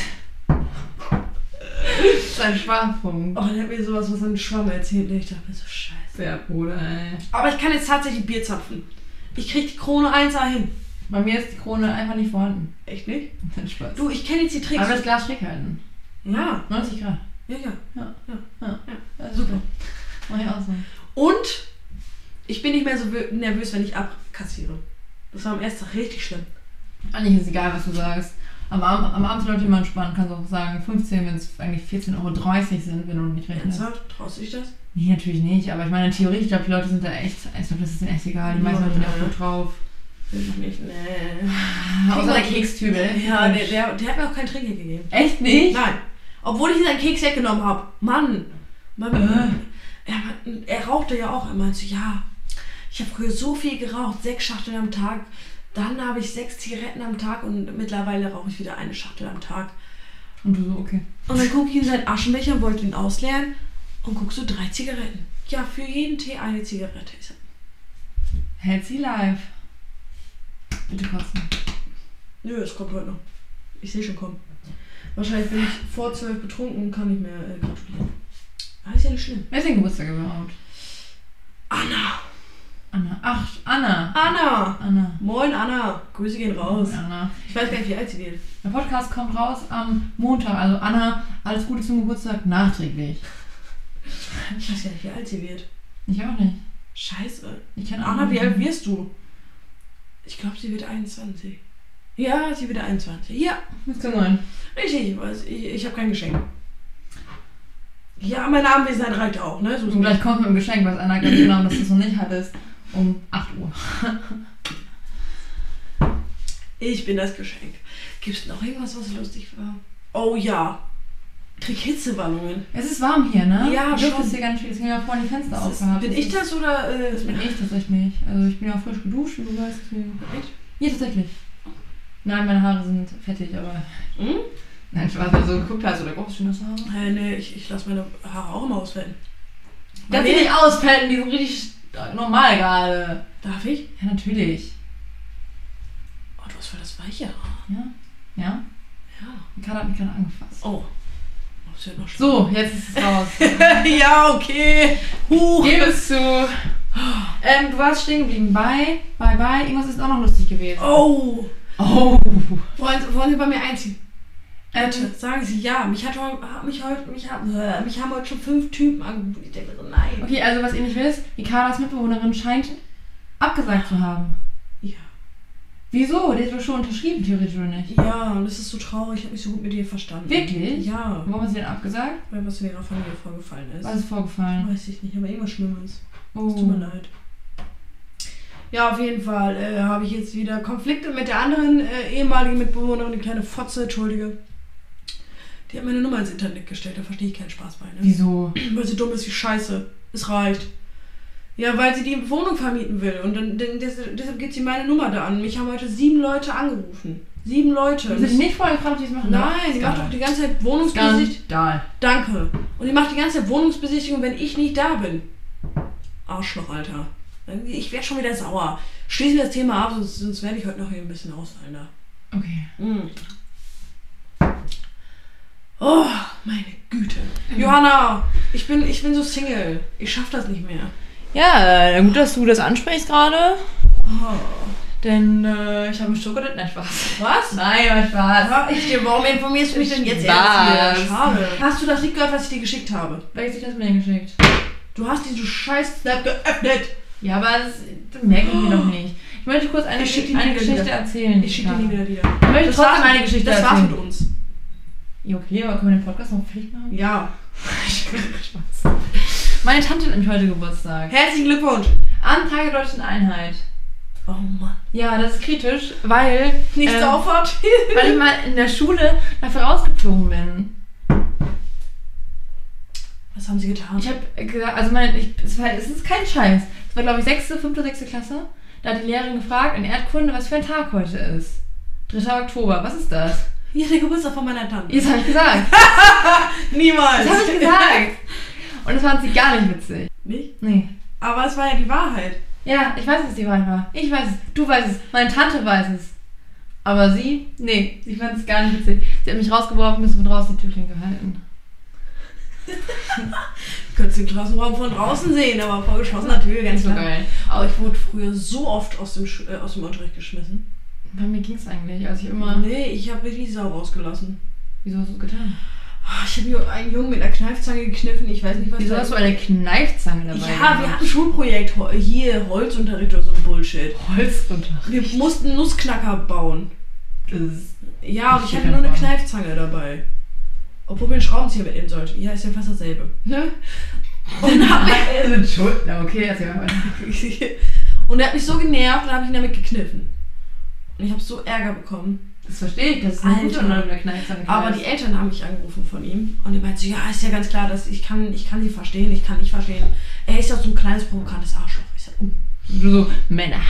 ist ein Schwachpunkt. Oh, der hat mir sowas was an den Schwamm erzählt. Ich dachte mir so, scheiße. Der Bruder, ey. Aber ich kann jetzt tatsächlich Bier zapfen. Ich krieg die Krone eins A hin. Bei mir ist die Krone einfach nicht vorhanden. Echt nicht? Kein Spaß. Du, ich kenne jetzt die Tricks. Aber das Glas schräg halten. Ja, neunzig Grad. ja, ja. Ja. Ja. Ja. Ja. Ja, super. Mach ich auch so. Und ich bin nicht mehr so wö- nervös, wenn ich abkassiere. Das war am ersten Tag richtig schlimm. Eigentlich ist es egal, was du sagst. Am, Abend- am Abend sind Leute immer entspannt. Kannst auch sagen fünfzehn, wenn es eigentlich vierzehn Euro dreißig sind, wenn du nicht rechnest. Ernsthaft? Traust du dich das? Nee, natürlich nicht. Aber ich meine, in Theorie, ich glaube, die Leute sind da echt, ich glaube, das ist denen echt egal. Die meisten Ja, Leute sind ja. auch gut drauf. Will ich nicht. Nee. Außer der Kekstübel. Ja, der, der, der hat mir auch kein Trinkgeld gegeben. Echt nicht? Nein. Obwohl ich seinen Keks weggenommen habe. Mann. Mann. Äh. Er, er rauchte ja auch. Er meinte, ja, ich habe früher so viel geraucht. Sechs Schachteln am Tag. Dann habe ich sechs Zigaretten am Tag und mittlerweile rauche ich wieder eine Schachtel am Tag. Und du so, okay. Und dann gucke ich in seinen Aschenbecher und wollte ihn ausleeren und guck so drei Zigaretten. Ja, für jeden Tee eine Zigarette. Ich sag, Healthy Life. Bitte kotzen. nö, es kommt heute noch. Ich sehe schon kommen. Wahrscheinlich bin ich vor zwölf betrunken und kann nicht mehr äh, gratulieren. Aber ist ja nicht schlimm. Wer ist denn Geburtstag überhaupt? Anna. Anna. Ach, Anna. Anna. Anna. Moin Anna. Grüße gehen raus. Anna. Ich weiß gar nicht, wie alt sie wird. Der Podcast kommt raus am Montag. Also Anna, alles Gute zum Geburtstag nachträglich. Ich weiß gar nicht, wie alt sie wird. Ich auch nicht. Scheiße. Ich kenne Anna, wie alt wirst du? Ich glaube, sie wird einundzwanzig. Ja, sie wird einundzwanzig. Ja, Das kann sein. richtig. Ich, ich, ich habe kein Geschenk. Ja, meine Anwesenheit reicht auch, ne? So ist Und gleich nicht. kommt mit dem Geschenk, was Anna ganz genau, dass du es noch nicht hattest, um acht Uhr. Ich bin das Geschenk. Gibt es noch irgendwas, was lustig war? Oh ja. Krieg Hitzewallungen. Es ist warm hier, ne? Ja, du dürftest schon. hier ganz viel. Deswegen habe ich vorhin die Fenster Das ist, aufgehabt. bin Das ich ist- das oder? Äh, Das bin ich tatsächlich. Also ich bin ja frisch geduscht, wie du weißt. Deswegen. Echt? Ja, tatsächlich. Nein, meine Haare sind fettig, aber... Hm? Nein, Spaß, wenn du so geguckt hast, oder brauchst du schöne Haare? Äh, nee, ich, ich lasse meine Haare auch immer ausfällen. Darf ich nicht ausfällen, die sind richtig normal gerade. Darf ich? Ja, natürlich. Oh, du hast voll das weiche Haar. Ja? Ja? Ja. Die Karte hat mich gerade angefasst. Oh. Oh, das wird noch schlimmer. So, jetzt ist es raus. Ja, okay. Huch. Gib es zu. Ähm, du warst stehen geblieben. Bye, bye, bye. Irgendwas ist auch noch lustig gewesen. Oh. Oh. Wollen, wollen Sie bei mir einziehen? Ähm, Bitte, sagen Sie ja. Mich hat heute, hat mich heute, mich haben, äh, mich haben heute schon fünf Typen angeboten. Ich denke so, nein. okay, also was ihr nicht wisst, die Carlas Mitbewohnerin scheint abgesagt zu haben. Ja. Wieso? Die hat doch schon unterschrieben, theoretisch oder nicht? Ja, und das ist so traurig. Ich habe mich so gut mit dir verstanden. Wirklich? Ja. Warum hat sie denn abgesagt? Weil was in ihrer Familie vorgefallen ist. Was ist vorgefallen? Weiß ich nicht, aber irgendwas Schlimmes. Oh. Es tut mir leid. Ja, auf jeden Fall äh, habe ich jetzt wieder Konflikte mit der anderen äh, ehemaligen Mitbewohnerin, die kleine Fotze, entschuldige. Die hat meine Nummer ins Internet gestellt, da verstehe ich keinen Spaß bei. Ne? Wieso? Weil sie dumm ist wie Scheiße. Es reicht. Ja, weil sie die Wohnung vermieten will. Und dann, dann deshalb geht sie meine Nummer da an. Mich haben heute sieben Leute angerufen. Sieben Leute. Sind die nicht vorher gefragt, wie sie es machen? Nein, sie macht doch die ganze Zeit Wohnungsbesichtigung. Skandal. Danke. Und die macht die ganze Zeit Wohnungsbesichtigung, wenn ich nicht da bin. Arschloch, Alter. Ich werde schon wieder sauer. Schließen wir das Thema ab, sonst, sonst werde ich heute noch hier ein bisschen ausfallen da. Okay. Mm. Oh, meine Güte. Johanna, ich bin, ich bin so Single. Ich schaff das nicht mehr. Ja, gut, dass du das ansprichst gerade. Oh. Denn äh, ich habe mich Schokolade. Nein, Spaß. Was? Nein, war Spaß. Sag ich dir, warum informierst du mich denn jetzt Was? erst wieder? Schade. Hast du das nicht gehört, was ich dir geschickt habe? Welches hast du mir denn geschickt? Du hast diesen scheiß Snap geöffnet. Ja, aber das, das merke ich mir doch nicht. Ich möchte kurz eine, Ich schick dir eine nie wieder Geschichte wieder. erzählen. Ich schicke dir nie wieder wieder. Ich möchte Das trotzdem war's- eine Geschichte Das war's erzählen. mit uns. Ja, okay, aber können wir den Podcast noch fertig machen? Ja. Spaß. Meine Tante hat nämlich heute Geburtstag. Herzlichen Glückwunsch. Am Tag der Deutschen Einheit. Oh Mann. Ja, das ist kritisch, weil, Nicht ähm, sofort. weil ich mal in der Schule dafür rausgeflogen bin. Was haben sie getan? Ich habe gesagt, also mein, ich, es, war, es ist kein Scheiß. Es war, glaube ich, sechste, fünfte, sechste Klasse. Da hat die Lehrerin gefragt in Erdkunde, was für ein Tag heute ist. dritter Oktober, was ist das? Ja, der Geburtstag von meiner Tante. Das habe ich gesagt. Niemals. Das habe ich gesagt. Und das fand sie gar nicht witzig. Nicht? Nee. Aber es war ja die Wahrheit. Ja, ich weiß, dass die Wahrheit war. Ich weiß es. Du weißt es. Meine Tante weiß es. Aber sie? Nee, sie fand es gar nicht witzig. Sie hat mich rausgeworfen, bis von draußen die Türchen gehalten. Du könntest den Klassenraum von draußen sehen, aber vor geschlossener Tür ganz So klar. geil. Aber ich wurde früher so oft aus dem, Sch- äh, aus dem Unterricht geschmissen. Bei mir ging es eigentlich. Also ich immer... Nee, ich habe richtig Sau rausgelassen. Wieso hast du es getan? Ah, Ich habe hier einen Jungen mit einer Kneifzange gekniffen, ich weiß nicht, was Wieso da- hast du eine Kneifzange dabei? Ja, gemacht? wir hatten ein Schulprojekt, Ho- hier Holzunterricht oder so ein Bullshit. Holzunterricht. Wir mussten Nussknacker bauen. Das ist... Ja, und ich Ich hatte nur eine kann Kneifzange dabei. Obwohl wir einen Schraubenzieher mitnehmen sollten. Ja, ist ja fast dasselbe. Ne? Und, hab, Schuld. Ja, okay, erzähl mal weiter. und er hat mich so genervt, dann habe ich ihn damit gekniffen. Und ich habe so Ärger bekommen. Das verstehe ich, das ist eine Alter. gute Unternehmung der Kneifzange. Aber die Eltern haben mich angerufen von ihm. Und die meinten so, ja, ist ja ganz klar, dass ich kann, ich kann sie verstehen, ich kann nicht verstehen. Er ist ja so ein kleines, provokantes Arschloch. Ich sag, uh. Du so, Männer.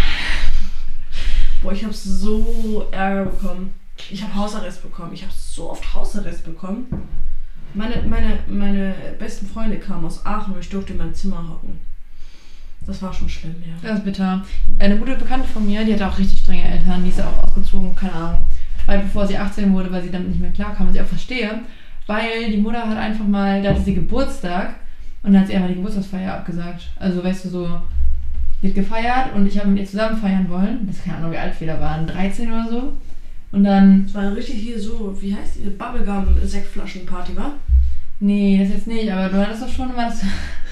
Boah, ich habe so Ärger bekommen. Ich habe Hausarrest bekommen. Ich habe so oft Hausarrest bekommen. Meine, meine, meine besten Freunde kamen aus Aachen und ich durfte in meinem Zimmer hocken. Das war schon schlimm, ja. Das ist bitter. Eine gute Bekannte von mir, die hatte auch richtig strenge Eltern, die ist ja auch ausgezogen, keine Ahnung. Weil bevor sie achtzehn wurde, weil sie damit nicht mehr klar kam, was ich auch verstehe. Weil die Mutter hat einfach mal, da hatte sie Geburtstag und dann hat sie einfach die Geburtstagsfeier abgesagt. Also weißt du so, sie hat gefeiert und ich habe mit ihr zusammen feiern wollen. Das ist keine Ahnung, wie alt wir da waren, dreizehn oder so. Und dann... Das war richtig hier so, wie heißt die, Bubblegum-Sektflaschenparty, wa? Nee, das jetzt nicht, aber du hattest doch schon immer das...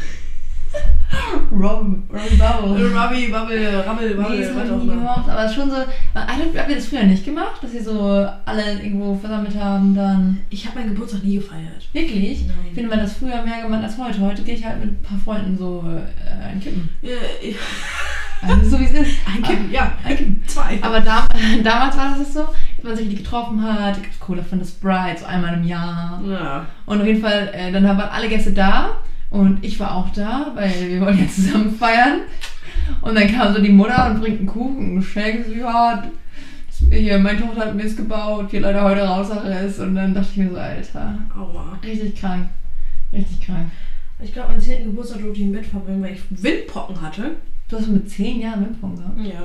Robbie, Robbie Bubble. Robbie, Bubble, Rabbel, Nee, Bubble, das was habe auch ich nie immer. gemacht, aber schon so... Habt ihr das früher nicht gemacht, dass ihr so alle irgendwo versammelt haben, dann... Ich habe meinen Geburtstag nie gefeiert. Wirklich? Nein. Ich finde, man das früher mehr gemacht als heute. Heute gehe ich halt mit ein paar Freunden so äh, einkippen. Ja, ja. Also so wie es ist. Ein Kippen, ja. Ein Kippen. Zwei. Aber da, damals war das so, dass man sich die getroffen hat, die Cola von der Sprite, so einmal im Jahr. Ja. Und auf jeden Fall, äh, dann waren alle Gäste da und ich war auch da, weil wir wollten ja zusammen feiern. Und dann kam so die Mutter und bringt einen Kuchen, ein Geschenk, so, ja, das, hier, meine Tochter hat Mist gebaut, hier leider heute Rausarrest. Und dann dachte ich mir so, Alter, Aua. richtig krank, richtig krank. Ich glaube, meinen zehnten Geburtstag durfte ich im Bett verbringen, weil ich Windpocken hatte. Du hast mit zehn Jahren Windpocken gehabt? Ja.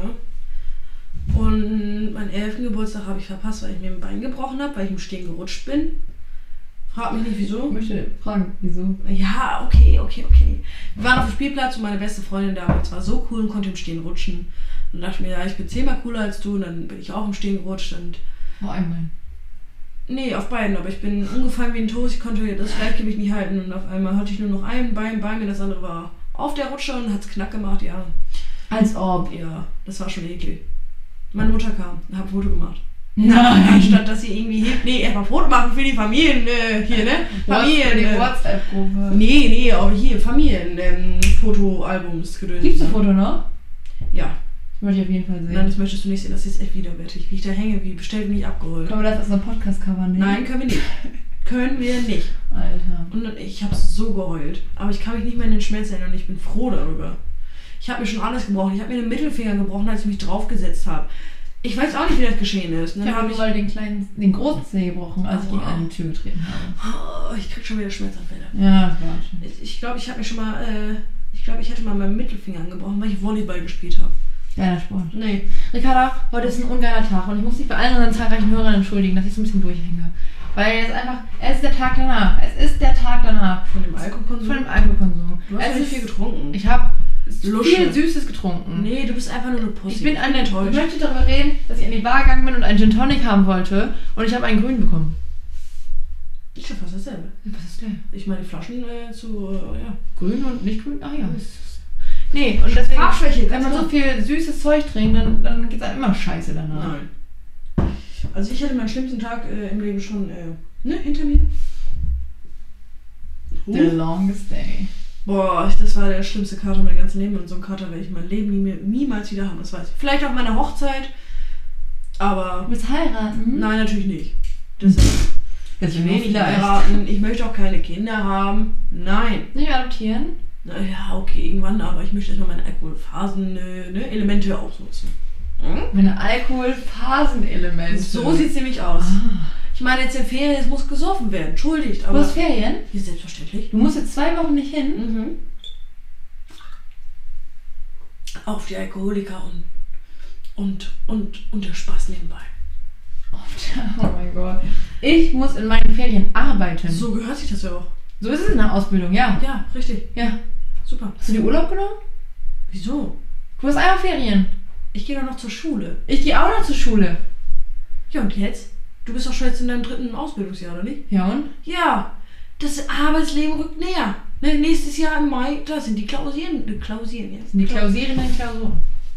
Und meinen elften Geburtstag habe ich verpasst, weil ich mir ein Bein gebrochen habe, weil ich im Stehen gerutscht bin. Frag mich nicht, wieso. Ich möchte fragen, wieso? Ja, okay, okay, okay. Wir waren auf dem Spielplatz und meine beste Freundin damals war so cool und konnte im Stehen rutschen. Und dachte mir, ja, ich bin zehnmal cooler als du. Und dann bin ich auch im Stehen gerutscht und... Nur einmal. Nee, auf beiden, aber ich bin umgefallen wie ein Toast. Ich konnte das Gleichgewicht nicht halten. Und auf einmal hatte ich nur noch ein Bein bei mir, das andere war auf der Rutsche und hat's knack gemacht, ja. Als ob. Ja, das war schon eklig. Meine Mutter kam und hat ein Foto gemacht. Nein. Anstatt dass sie irgendwie hebt, nee, erstmal Foto machen für die Familien, äh, hier, ne? Familien. Die Äh, WhatsApp-Gruppe. nee, nee, auch hier, Familien, ähm, Fotoalbums gedöns. Gibt's das Foto noch? Ja. Wollte ich auf jeden Fall sehen. Nein, das möchtest du nicht sehen. Das ist echt widerwärtig. Wie ich da hänge, wie bestellt, wie nicht abgeholt. Können wir das als ein Podcast-Cover nehmen? Nein, können wir nicht. Können wir nicht. Alter. Und ich habe so geheult. Aber ich kann mich nicht mehr in den Schmerz erinnern und ich bin froh darüber. Ich habe mir schon alles gebrochen. Ich habe mir den Mittelfinger gebrochen, als ich mich draufgesetzt habe. Ich weiß auch nicht, wie das geschehen ist. Ich habe hab mal den kleinen, den großen Zeh gebrochen, als oh, ich gegen eine Tür getreten habe. Oh, ich krieg schon wieder Schmerzanfälle. Ja, das war schon. Ich glaube, ich, glaub, ich habe mir schon mal, äh, ich glaube, ich hätte mal meinen Mittelfinger angebrochen, weil ich Volleyball gespielt habe. Geiler Sport. Nee. Ricarda, heute ist ein ungeiler Tag und ich muss mich bei allen unseren zahlreichen Hörern entschuldigen, dass ich so ein bisschen durchhänge. Weil es einfach, es ist der Tag danach. Es ist der Tag danach. Von dem Alkoholkonsum? Von dem Alkoholkonsum. Du hast es nicht viel getrunken. Ich habe Lusche. viel Süßes getrunken. Nee, du bist einfach nur eine Pussy. Ich bin an den, ich möchte darüber reden, dass ich an die Bar gegangen bin und einen Gin Tonic haben wollte und ich habe einen grünen bekommen. Ich glaube fast dasselbe. Was ist der? Ich meine die Flaschen äh, zu, äh, ja. Grün und nicht grün? Ach ja. Nee, und deswegen, Farbschwäche, wenn man so viel süßes Zeug trinkt, dann, dann geht es einem immer scheiße danach. Nein. Also ich hatte meinen schlimmsten Tag äh, im Leben schon, äh, ne, hinter mir. Uh. The longest day. Boah, das war der schlimmste Kater mein ganzes Leben und so einen Kater werde ich mein Leben nie mehr, niemals wieder haben, das weiß ich. Vielleicht auf meiner Hochzeit, aber... Du willst heiraten? Nein, natürlich nicht. Das ist, ich will nicht heiraten, ich möchte auch keine Kinder haben. Nein. Nicht adoptieren? Naja, okay, irgendwann, aber ich möchte erstmal meine Alkoholphasen, ne, ne, Elemente ausnutzen. Hm? Meine Alkoholphasenelemente. So sieht es nämlich aus. Ah. Ich meine, jetzt in Ferien, es muss gesoffen werden, entschuldigt. Aber du hast Ferien? Ja, selbstverständlich. Du musst jetzt zwei Wochen nicht hin? Mhm. Auf die Alkoholiker und, und, und, und der Spaß nebenbei. Oh mein Gott. Ich muss in meinen Ferien arbeiten. So gehört sich das ja auch. So ist es in der Ausbildung, ja. Ja, richtig. Ja. Super. Hast du dir Urlaub genommen? Wieso? Du hast einmal Ferien. Ich gehe doch noch zur Schule. Ich gehe auch noch zur Schule. Ja, und jetzt? Du bist doch schon jetzt in deinem dritten Ausbildungsjahr, oder nicht? Ja, und? Ja. Das Arbeitsleben rückt näher. Ne, nächstes Jahr im Mai, da sind die Klausieren. Die Klausieren jetzt. Sind die Klausieren in Klausuren.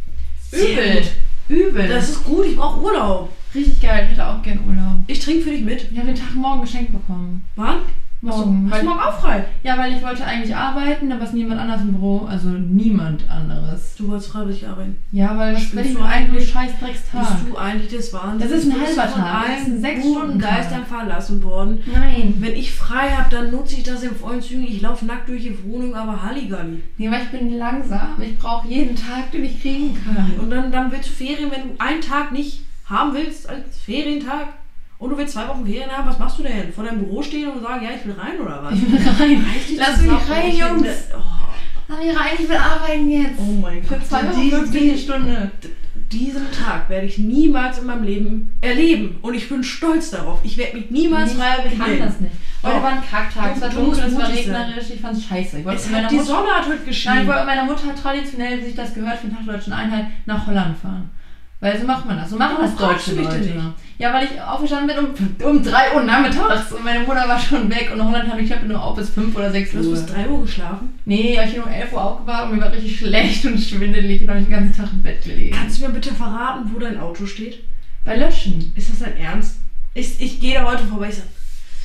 Übel. Übel. Das ist gut, ich brauche Urlaub. Richtig geil, ich hätte auch gerne Urlaub. Ich trinke für dich mit. Ich habe den Tag morgen geschenkt bekommen. Wann? Morgen. Hast du morgen auch frei? Ja, weil ich wollte eigentlich arbeiten, da war es niemand anders im Büro, also niemand anderes. Du wolltest freiwillig arbeiten? Ja, weil das Spinnst bin ich du nur eigentlich eigentlich- scheiß Dreckstag. Bist du eigentlich des Wahnsinns? Das ist ein Du bist halber von Tag. Das ist ein allen sechs guten Stunden Tag. Geistern verlassen worden. Nein. Wenn ich frei habe, dann nutze ich das in vollen Zügen. Ich laufe nackt durch die Wohnung, aber Halligalli. Nee, weil ich bin langsam. Ich brauche jeden Tag, den ich kriegen kann. Und dann, dann willst du Ferien, wenn du einen Tag nicht haben willst als Ferientag und du willst zwei Wochen Ferien haben, was machst du denn? Vor deinem Büro stehen und sagen, ja, ich will rein oder was? Ich will rein. Reiß dich Lass mich zusammen. rein, Ich Jungs. finde- Oh, Lass mich rein, ich will arbeiten jetzt. oh mein Für Gott. zwei Wochen Diesen- fünfzig die Stunde. Diesen Tag werde ich niemals in meinem Leben erleben. Und ich bin stolz darauf. Ich werde mich niemals Ich freiwillig kann melden. das nicht. Heute Oh. war ein Kacktag, es war Du dunkel, musst es war mutig sein. regnerisch, ich fand's scheiße. Ich wollte Es mit meiner hat, die Mutter, Sonne hat heute Nein, ich geschienen. wollte mit meiner Mutter traditionell, wie sich das gehört, für den Tag der Deutschen Einheit nach Holland fahren. Weil so macht man das. So machen Warum das fragst deutsche du mich denn Leute. nicht? Ja, weil ich aufgestanden bin um, um drei Uhr nachmittags und meine Mutter war schon weg und in Holland habe ich, ich hab nur auf bis fünf oder sechs Du hast Uhr. bis drei Uhr geschlafen. Nee, ich bin um elf Uhr aufgewacht und mir war richtig schlecht und schwindelig und habe ich den ganzen Tag im Bett gelegen. Kannst du mir bitte verraten, wo dein Auto steht? Bei Löschen. Ist das dein Ernst? Ich, ich gehe da heute vorbei. Ich sag,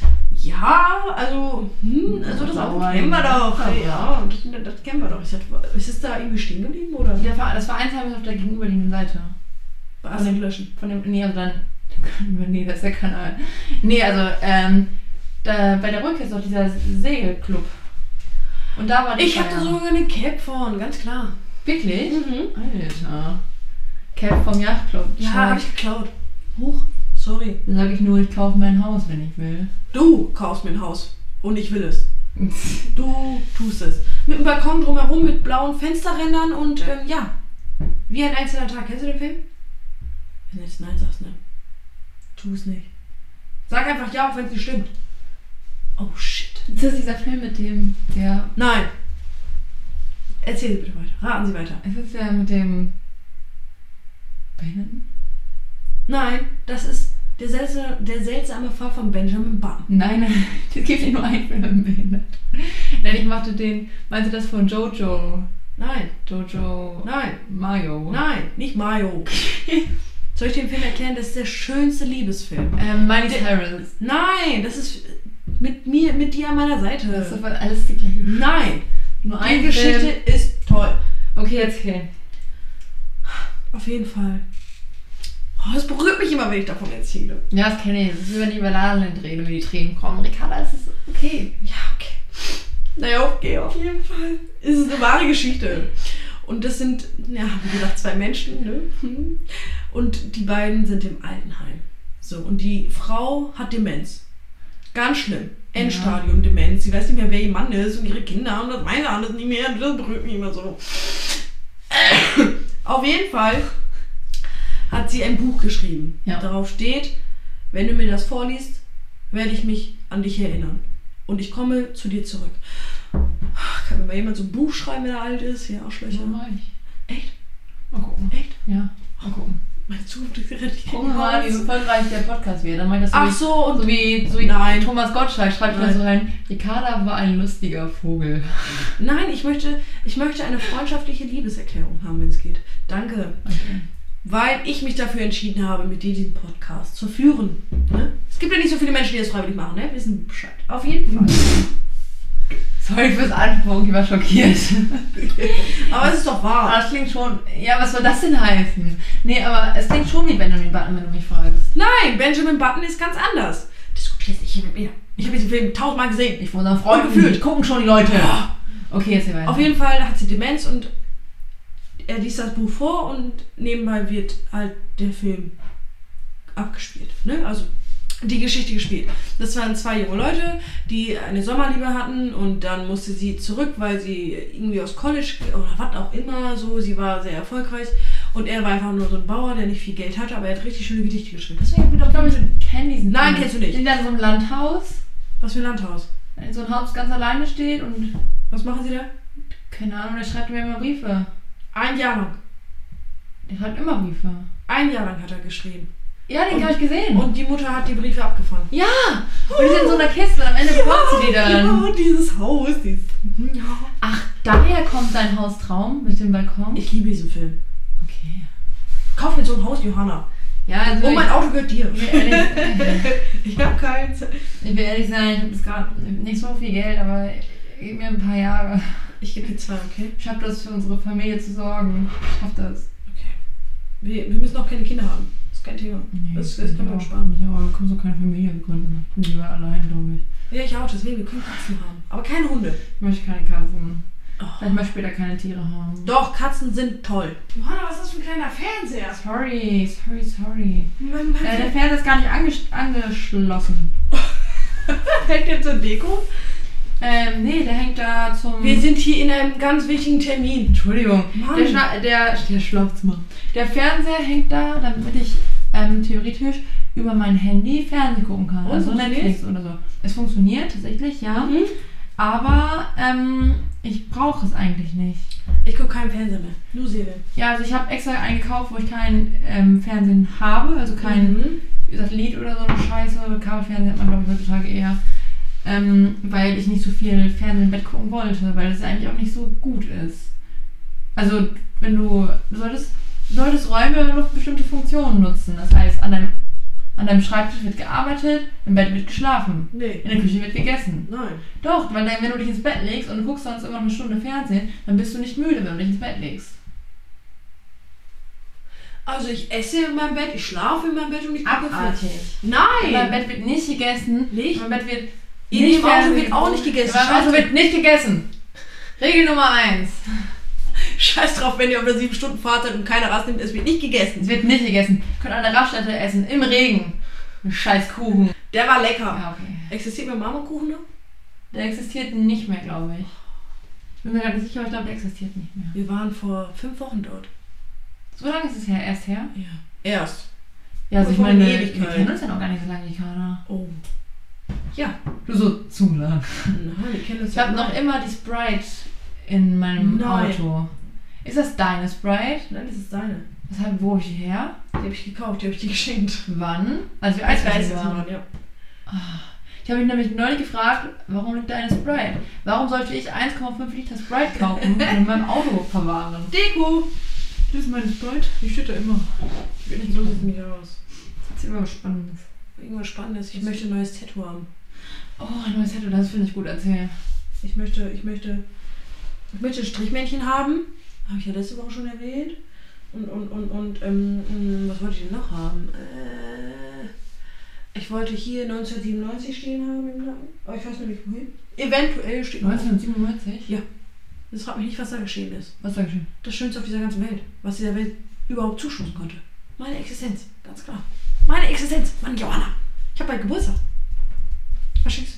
ja, also, hm, also das Auto Aber kennen wir doch. aber- Ja, das, das kennen wir doch. Ich sag, ist es da irgendwie stehen geblieben oder? Der Ver- Das Vereinsheim ist auf der gegenüberliegenden Seite. Was denn löschen? Von dem, nee, also dann, nee, das ist der Kanal. Nee, also, ähm, da, bei der Brücke ist doch dieser Segelclub. Und da war die Ich habe da Feier. sogar eine Cap von, ganz klar. Wirklich? Mhm. Alter. Cap vom Yachtclub. Ja, habe ich geklaut. Huch, sorry. Dann sage ich nur, ich kaufe mein Haus, wenn ich will. Du kaufst mir ein Haus und ich will es. Du tust es. Mit einem Balkon drumherum, mit blauen Fensterrändern und ähm, ja, wie ein einzelner Tag. Kennst du den Film? Wenn du jetzt Nein sagst, ne? Tu es nicht. Sag einfach ja, auch wenn es nicht stimmt. Oh shit. Das ist dieser Film mit dem, der, Nein. Erzählen Sie bitte weiter. Raten Sie weiter. es ist ja mit dem Behinderten? Nein, das ist der seltsame, der seltsame Fall von Benjamin Button. Nein, nein, es gibt nicht nur einen Film mit dem Behinderten. Nein, ich machte den, meinst du das von Jojo? Nein, Jojo nein, Mayo? nein, nicht Mario. Soll ich den Film erklären? Das ist der schönste Liebesfilm. Ähm, Miley Cyrus. Nein, das ist mit mir, mit dir an meiner Seite. Das ist aber alles die gleiche Geschichte. Nein, Nur die ein Geschichte Film. ist toll. Okay, erzähl. Auf jeden Fall. Oh, das berührt mich immer, wenn ich davon erzähle. Ja, das kenne ich. Das ist wie wenn die über La La Land reden, wenn die Tränen kommen. Ricarda, es ist okay. Ja, okay. Naja, okay, auf jeden Fall. Es ist eine wahre Geschichte. Und das sind, ja, wie gesagt, zwei Menschen, ne? Und die beiden sind im Altenheim. So, und die Frau hat Demenz. Ganz schlimm. Endstadium ja. Demenz. Sie weiß nicht mehr, wer ihr Mann ist und ihre Kinder und das weiß er alles nicht mehr. Das berührt mich immer so. Auf jeden Fall hat sie ein Buch geschrieben. Ja. Darauf steht, wenn du mir das vorliest, werde ich mich an dich erinnern. Und ich komme zu dir zurück. Kann mir mal jemand so ein Buch schreiben, wenn er alt ist? Ja, Arschlöcher. Ja, ich. Echt? Mal gucken. Echt? Ja, mal gucken. Meine Zukunft ist richtig. Gucken wir mal, wie erfolgreich der Podcast wird. Dann mache ich das so, Ach wie, so, und so wie, so wie nein. Thomas Gottschalk schreibt Nein. da so rein, Ricarda war ein lustiger Vogel. Nein, ich möchte, ich möchte eine freundschaftliche Liebeserklärung haben, wenn es geht. Danke. Okay. Weil ich mich dafür entschieden habe, mit dir diesen Podcast zu führen. Ne? Es gibt ja nicht so viele Menschen, die das freiwillig machen, ne? Wir wissen Bescheid. Auf jeden Fall. Sorry fürs Ansprung, ich war schockiert. Aber es ist doch wahr. Aber es klingt schon. Ja, was soll das denn heißen? Nee, aber es klingt schon wie Benjamin Button, wenn du mich fragst. Nein, Benjamin Button ist ganz anders. Diskutierst nicht hier mit mir. Ich habe diesen Film tausendmal gesehen. Ich von unseren Freunden gefühlt. die gucken schon die Leute. Okay, jetzt hier weiter. Auf jeden Fall hat sie Demenz und er liest das Buch vor und nebenbei wird halt der Film abgespielt. Ne? Also die Geschichte gespielt. Das waren zwei junge Leute, die eine Sommerliebe hatten und dann musste sie zurück, weil sie irgendwie aus College oder was auch immer, so, sie war sehr erfolgreich und er war einfach nur so ein Bauer, der nicht viel Geld hatte, aber er hat richtig schöne Gedichte geschrieben. Deswegen bin ich glaube ich kenne diesen Nein, Film. kennst du nicht. Sind die dann in so einem Landhaus, Was für ein Landhaus? in so einem Haus ganz alleine steht und Was machen sie da? keine Ahnung, der schreibt mir immer Briefe. Ein Jahr lang. Der schreibt immer Briefe. Ein Jahr lang hat er geschrieben. Ja, den Und- habe ich gesehen. Und die Mutter hat die Briefe abgefangen. ja! Und die sind in so einer Kiste und am Ende bekommt sie die dann. Ja, dieses Haus. Dieses, ja. Ach, daher kommt dein Haustraum mit dem Balkon? Ich liebe diesen Film. Okay. Kauf mir so ein Haus, Johanna. Ja, also Oh, mein ich, Auto gehört dir. ich, will ehrlich, Ich habe keins. ich will ehrlich sein, ich habe jetzt gerade nicht so viel Geld, aber gib mir ein paar Jahre. Ich gebe dir zwei, okay? Ich schaffe das für unsere Familie zu sorgen. Ich schaff das. Okay. Wir, wir müssen auch keine Kinder haben. Das ist kein Thema. Das, das können wir uns sparen. Ja, aber wir können so keine Familie gründen. Ich bin lieber allein, glaube ich. Ja, ich auch. Deswegen, wir können Katzen haben. Aber keine Hunde. Ich möchte keine Katzen. Oh. Ich möchte später keine Tiere haben. Doch, Katzen sind toll. Johanna, was ist das für ein kleiner Fernseher? Sorry, sorry, sorry. Mein Mann. Äh, der Fernseher ist gar nicht anges- angeschlossen. Hängt der zur Deko? Ähm, nee, der hängt da zum... Wir sind hier in einem ganz wichtigen Termin. Entschuldigung. Mann. Der, Schna der, der Schlafzimmer. Der Fernseher hängt da, damit ich ähm, theoretisch über mein Handy Fernsehen gucken kann. Und, also funktioniert's? Netflix oder so. Es funktioniert tatsächlich, ja. Mhm. Aber ähm, ich brauche es eigentlich nicht. Ich gucke keinen Fernseher mehr. Nur Serien. Ja, also ich habe extra einen gekauft, wo ich kein ähm, Fernsehen habe. Also kein Mhm. Satellit oder so eine Scheiße. Kabelfernsehen hat man, glaube ich, heutzutage eher. Ähm, weil ich nicht so viel Fernsehen im Bett gucken wollte, weil das eigentlich auch nicht so gut ist. Also, wenn du, du solltest, du solltest Räume noch bestimmte Funktionen nutzen. Das heißt, an deinem, an deinem Schreibtisch wird gearbeitet, im Bett wird geschlafen, Nee. in der Küche wird gegessen. Nein. Doch, weil dann, wenn du dich ins Bett legst und du guckst sonst immer noch eine Stunde Fernsehen, dann bist du nicht müde, wenn du dich ins Bett legst. Also ich esse in meinem Bett, ich schlafe in meinem Bett und ich gucke Abartig. In Nein! meinem Bett wird nicht gegessen. Nicht? In meinem Bett wird In nicht dem Auto Fernsehen wird auch geguckt. nicht gegessen. In meinem Auto Scheiß- wird nicht gegessen. Regel Nummer eins. Scheiß drauf, wenn ihr auf der sieben Stunden Fahrt seid und keine Rast nimmt, es wird nicht Es gegessen. wird nicht gegessen. Ihr könnt an der Raststätte essen, im Regen. Ein scheiß Kuchen. Der war lecker. Ja, okay. Existiert mein Marmorkuchen noch? Der existiert nicht mehr, glaube ich. Ich bin mir gar nicht sicher, aber ich glaube, der existiert nicht mehr. Wir waren vor fünf Wochen dort. So lange ist es her, erst her? Ja. Erst. Ja, also ich Vor meine, einer wir Ewigkeit. kennen uns ja noch gar nicht so lange, Ricarda. Oh. Ja. Du so zu lang. Nein, wir kennen uns Ich habe noch immer die Sprite in meinem Nein. Auto. Ist das deine Sprite? Nein, das ist deine. Weshalb, wo ich die her? Die habe ich gekauft, die habe ich dir geschenkt. Wann? Als wir Als wir Eis essen Eis essen waren. waren, ja. Ich habe mich nämlich neulich gefragt, warum liegt da eine Sprite? Warum sollte ich eins Komma fünf Liter Sprite kaufen und in meinem Auto verwahren? Deko! Das ist meine Sprite. Ich schütte immer. Ich will nicht los aus mich raus. Das ist immer was Spannendes. Irgendwas Spannendes. Ich möchte ein neues Tattoo haben. Oh, ein neues Tattoo, das finde ich gut erzählen. Ich möchte, ich möchte, ich möchte ein Strichmännchen haben. Habe ich ja letzte Woche schon erwähnt. Und, und, und, und, ähm, was wollte ich denn noch haben? Äh, ich wollte hier neunzehnhundertsiebenundneunzig stehen haben im Nacken, aber ich weiß noch nicht wohin. Eventuell steht noch. neunzehnhundertsiebenundneunzig? Ja. Das fragt mich nicht, was da geschehen ist. Was da geschehen? Das Schönste auf dieser ganzen Welt, was dieser Welt überhaupt zustoßen konnte. Meine Existenz, ganz klar. Meine Existenz, Mann, Johanna. Ich habe bald Geburtstag. Verstehst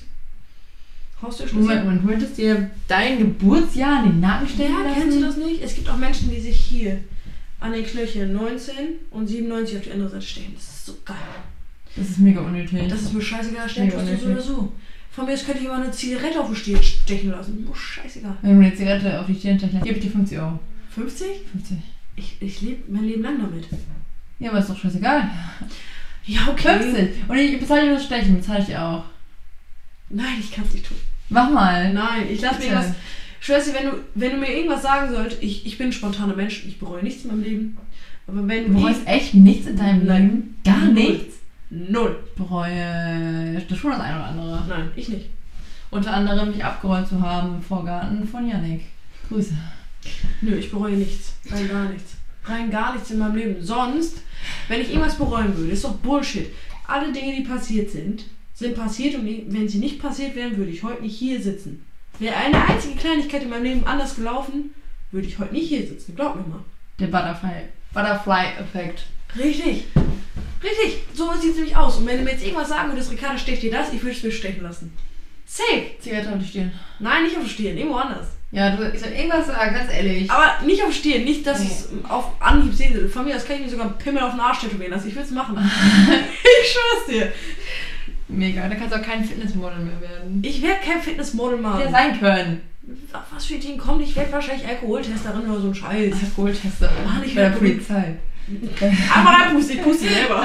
du? Haustürschlüssel. Moment, Moment, du möchtest dir dein Geburtsjahr in den Nacken stellen Ja, lassen? kennst du das nicht? Es gibt auch Menschen, die sich hier an den Knöcheln neunzehn und siebenundneunzig auf die andere Seite stehen. Das ist so geil. Das ist mega unnötig. Das ist mir scheißegal, stellen Mega tust du so oder unnötig. so. Von mir aus könnte ich immer eine Zigarette auf die Stirn stechen lassen. Oh, scheißegal. Wenn du eine Zigarette auf die Stirn stechen lässt, gebe ich dir fünfzig Euro. fünfzig? fünfzig. Ich, ich lebe mein Leben lang damit. Ja, aber ist doch scheißegal. Ja, okay. fünfzig. Und ich bezahle dir das Stechen, bezahle ich dir auch. Nein, ich kann es nicht tun. Mach mal. Nein, ich lasse mir Bitte. was. Schwester, wenn du, wenn du mir irgendwas sagen solltest, ich, ich bin ein spontaner Mensch, ich bereue nichts in meinem Leben. Aber wenn Du bereust echt nichts in deinem Nein. Leben? Gar Null. nichts? Null. Ich bereue das schon das eine oder andere. Nein, ich nicht. Unter anderem mich abgerollt zu haben im Vorgarten von Yannick. Grüße. Nö, ich bereue nichts. Rein gar nichts. Rein gar nichts in meinem Leben. Sonst, wenn ich irgendwas bereuen würde, ist doch Bullshit. Alle Dinge, die passiert sind, sind passiert und wenn sie nicht passiert wären, würde ich heute nicht hier sitzen. Wäre eine einzige Kleinigkeit in meinem Leben anders gelaufen, würde ich heute nicht hier sitzen. Glaub mir mal. Der Butterfly, Butterfly-Effekt. Richtig. Richtig. So sieht es nämlich aus. Und wenn du mir jetzt irgendwas sagen würdest, Ricarda, stech dir das, ich würde es mir stechen lassen. Safe. Zigarette auf die Stirn. Nein, nicht auf Stirn, irgendwo anders. Ja, du, ich soll irgendwas sagen, ganz ehrlich. Aber nicht auf Stirn, nicht, dass Nee. es auf Anhieb sehe. Von mir aus kann ich mir sogar einen Pimmel auf den Arsch tätowieren lassen. Ich will es machen. Ich schwör's dir. Mega, da kannst du auch kein Fitnessmodel mehr werden. Ich werde kein Fitnessmodel Ja, machen. sein können. Was für Themen kommt? Ich werde wahrscheinlich Alkoholtesterin oder so ein Scheiß. Alkoholtester. Mann, ich bei der werd- Polizei. Einmal reinpusten, ich puste selber.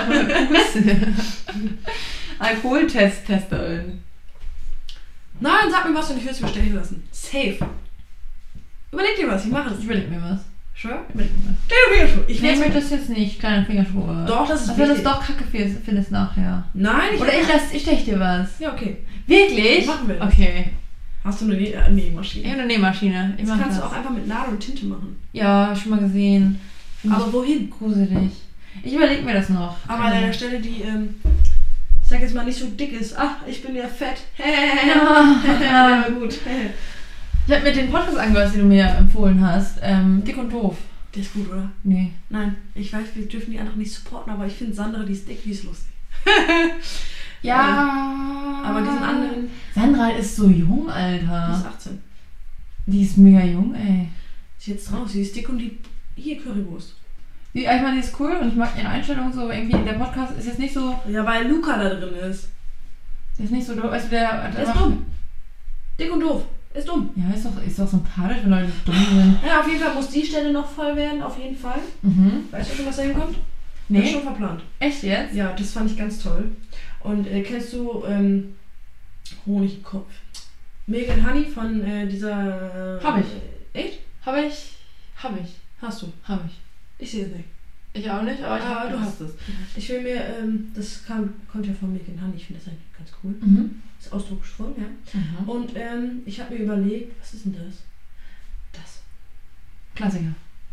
Alkoholtest-Testerin. Nein, sag mir was und ich will es mir stechen lassen. Safe. Überleg dir was, ich mache Ich es. überleg mir was. Sure? Überleg mir was. Tätowierschwur. Ich Nee, ich will möchte das jetzt nicht, kleine Fingerschwur. Doch, das ist Was, wenn du es wichtig. doch kacke findest, findest nachher. Nein, ich Oder ich lass, ich stech dir was. Ja, okay. Wirklich? Machen wir das. Okay. Hast du eine Nä- äh, Ich Nähmaschine? habe eine Nähmaschine. Ich Das mach kannst das. du auch einfach mit Nadel und Tinte machen. Ja, schon mal gesehen. Find Aber ich wohin? gruselig. Ich überleg mir das noch. Aber an einer Stelle, die, ähm, ich sag jetzt mal, nicht so dick ist. Ach, ich bin ja fett. Ja. Ja, gut. Ich habe mir den Podcast angehört, den du mir empfohlen hast. Ähm, Dick und doof. Der ist gut, oder? Nee. Nein, ich weiß, wir dürfen die anderen nicht supporten, aber ich finde Sandra, die ist dick, die ist lustig. Ja. Aber diesen anderen, Sandra ist so jung, die ist Alter. achtzehn. Die ist mega jung, ey. Sie ist jetzt drauf, sie ist dick und die, hier Currywurst. Die, ich meine, die ist cool und ich mag ihre Einstellung so. Irgendwie, der Podcast ist jetzt nicht so. Ja, weil Luca da drin ist. Ist nicht so, weißt du, der. der Der ist macht- dumm. Dick und doof. Ist dumm. Ja, ist doch, ist doch sympathisch, wenn Leute dumm sind. Ja, auf jeden Fall muss die Stelle noch voll werden, auf jeden Fall. Mhm. Weißt du schon, was da hinkommt? Das ist Nee. schon verplant. Echt jetzt? Ja, das fand ich ganz toll. Und äh, kennst du ähm, Honigkopf? Megan Honey von äh, dieser... Äh, Hab ich. Echt? Habe ich. Habe ich. Hast du? Habe ich. Ich sehe es nicht. Ich auch nicht, aber ich Ah, hab du das. hast es. Ich will mir, ähm, das kam, kommt ja von Megan Honey, ich finde das eigentlich ganz cool. Mhm. Ist ausdrucksvoll, ja. Mhm. Und ähm, ich habe mir überlegt, was ist denn das? Das. Klassiker.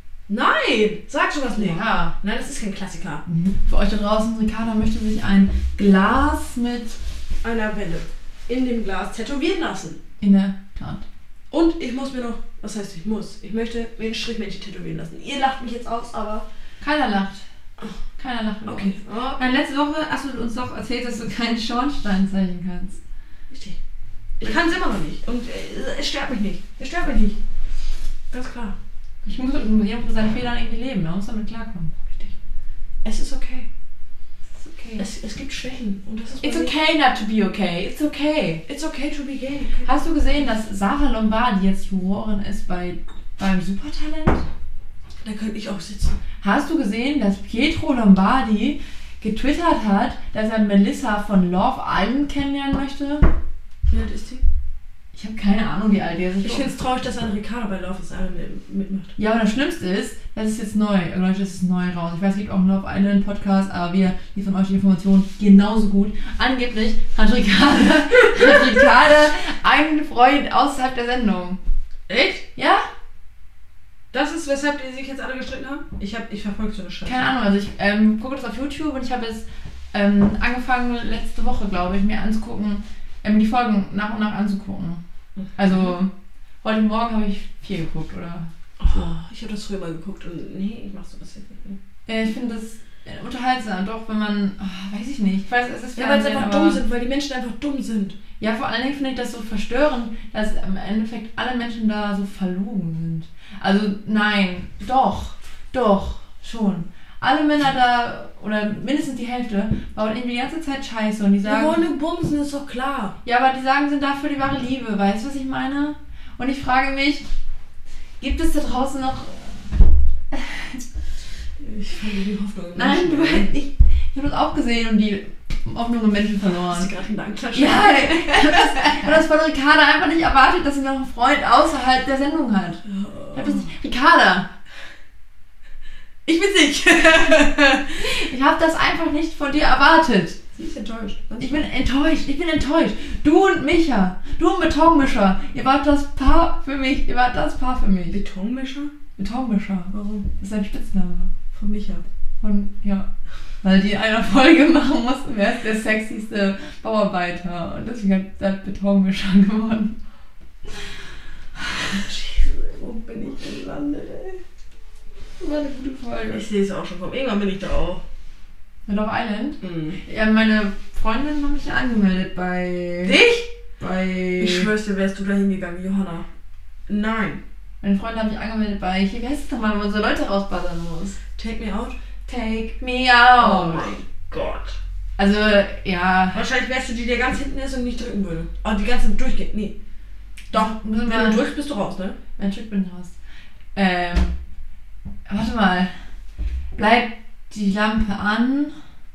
Nein! Sag schon was nicht. Ja. Nein, das ist kein Klassiker. Mhm. Für euch da draußen, Ricarda möchte sich ein Glas mit Einer Welle in dem Glas tätowieren lassen. in der Tat. Und ich muss mir noch, was heißt ich muss? Ich möchte mir ein Strichmännchen tätowieren lassen. Ihr lacht mich jetzt aus, aber... Keiner lacht. Keiner lacht mit Okay. uns. Oh, Nein, letzte Woche hast du uns doch erzählt, dass du keinen Schornstein zeichnen kannst. richtig. Ich kann es immer noch nicht. Und äh, es stört mich nicht. Es stört mich nicht. Ganz klar. Ich muss mit jedem von seinen Fehlern irgendwie leben, man muss damit klarkommen. Richtig. Es ist okay. It's okay. Es, es gibt Schwächen. Und das ist It's bei mir- okay not to be okay. It's okay. It's okay to be gay. Hast du gesehen, dass Sarah Lombardi jetzt Jurorin ist bei, beim Supertalent? Da könnte ich auch sitzen. Hast du gesehen, dass Pietro Lombardi getwittert hat, dass er Melissa von Love Island kennenlernen möchte? Wie alt ist sie? Ich habe keine Ahnung, wie alt die ist. Ich finde es traurig, dass ein Ricardo bei Love is Island mitmacht. Ja, aber das Schlimmste ist, das ist jetzt neu. Leute, das ist neu raus. Ich weiß, es gibt auch einen Love Island Podcast, aber wir liefern euch die Informationen genauso gut. Angeblich hat Ricardo, hat Ricardo einen Freund außerhalb der Sendung. Echt? Ja? Das ist, weshalb die sich jetzt alle gestritten haben? Ich, hab, ich verfolge so eine Scheiße. Keine Ahnung, also ich ähm, gucke das auf YouTube und ich habe jetzt ähm, angefangen, letzte Woche, glaube ich, mir anzugucken, ähm, die Folgen nach und nach anzugucken. Also, heute Morgen habe ich vier geguckt, oder? Oh, ich habe das früher mal geguckt und nee, ich mach sowas jetzt nicht mehr. Äh, ich finde das äh, unterhaltsam, doch, wenn man, oh, weiß ich nicht, ich weiß, es ist Ja, weil sie Fernsehen, einfach aber- dumm sind, weil die Menschen einfach dumm sind. Ja, vor allen Dingen finde ich das so verstörend, dass im Endeffekt alle Menschen da so verlogen sind. Also nein, doch, doch, schon. Alle Männer da, oder mindestens die Hälfte, bauen irgendwie die ganze Zeit Scheiße und die Wir sagen... wollen nur bumsen, ist doch klar. Ja, aber die sagen, sind dafür die wahre Liebe, weißt du, was ich meine? Und ich frage mich, gibt es da draußen noch... Ich verliere die Hoffnung. im Nein, du Menschen. weißt, ich, ich habe das auch gesehen und die Hoffnung im Menschen verloren. Hast du gerade einen Dankklatscher? Ja, ich hab das, ich hab das von Ricarda einfach nicht erwartet, dass sie noch einen Freund außerhalb der Sendung hat. Ich hab das nicht. Ricarda! Ich bin's nicht. Ich habe das einfach nicht von dir erwartet. Sie ist enttäuscht. Ich bin enttäuscht, ich bin enttäuscht. Du und Micha, du und Betonmischer, ihr wart das Paar für mich, ihr wart das Paar für mich. Betonmischer? Betonmischer, Warum? das ist ein Spitzname. Von Micha. Von, ja, weil die eine Folge machen mussten, wer ist der sexyste Bauarbeiter. Und deswegen hat der Betonmischer gewonnen. Wo bin ich gelandet, ey? Das war eine gute Folge. Ich sehe es auch schon kommen. Irgendwann bin ich da auch. Mit Love Island? Mhm. Ja, meine Freundin hat mich angemeldet bei... Dich? Bei... Ich schwör's dir, wärst du da hingegangen, Johanna. Nein. Meine Freundin hat mich angemeldet bei... Hier, wie heißt es doch mal, wo man so Leute rausbuzzern muss? Take me out? Take me Oh out. mein Gott. Also, ja... Wahrscheinlich wärst du die, der ganz hinten ist und nicht drücken würde. Oh, die ganze durchgeht. Nee. Doch, müssen Wenn wir... du drückst, bist du raus, ne? Mein Stück bin raus. Ähm... Warte mal. Bleibt die Lampe an?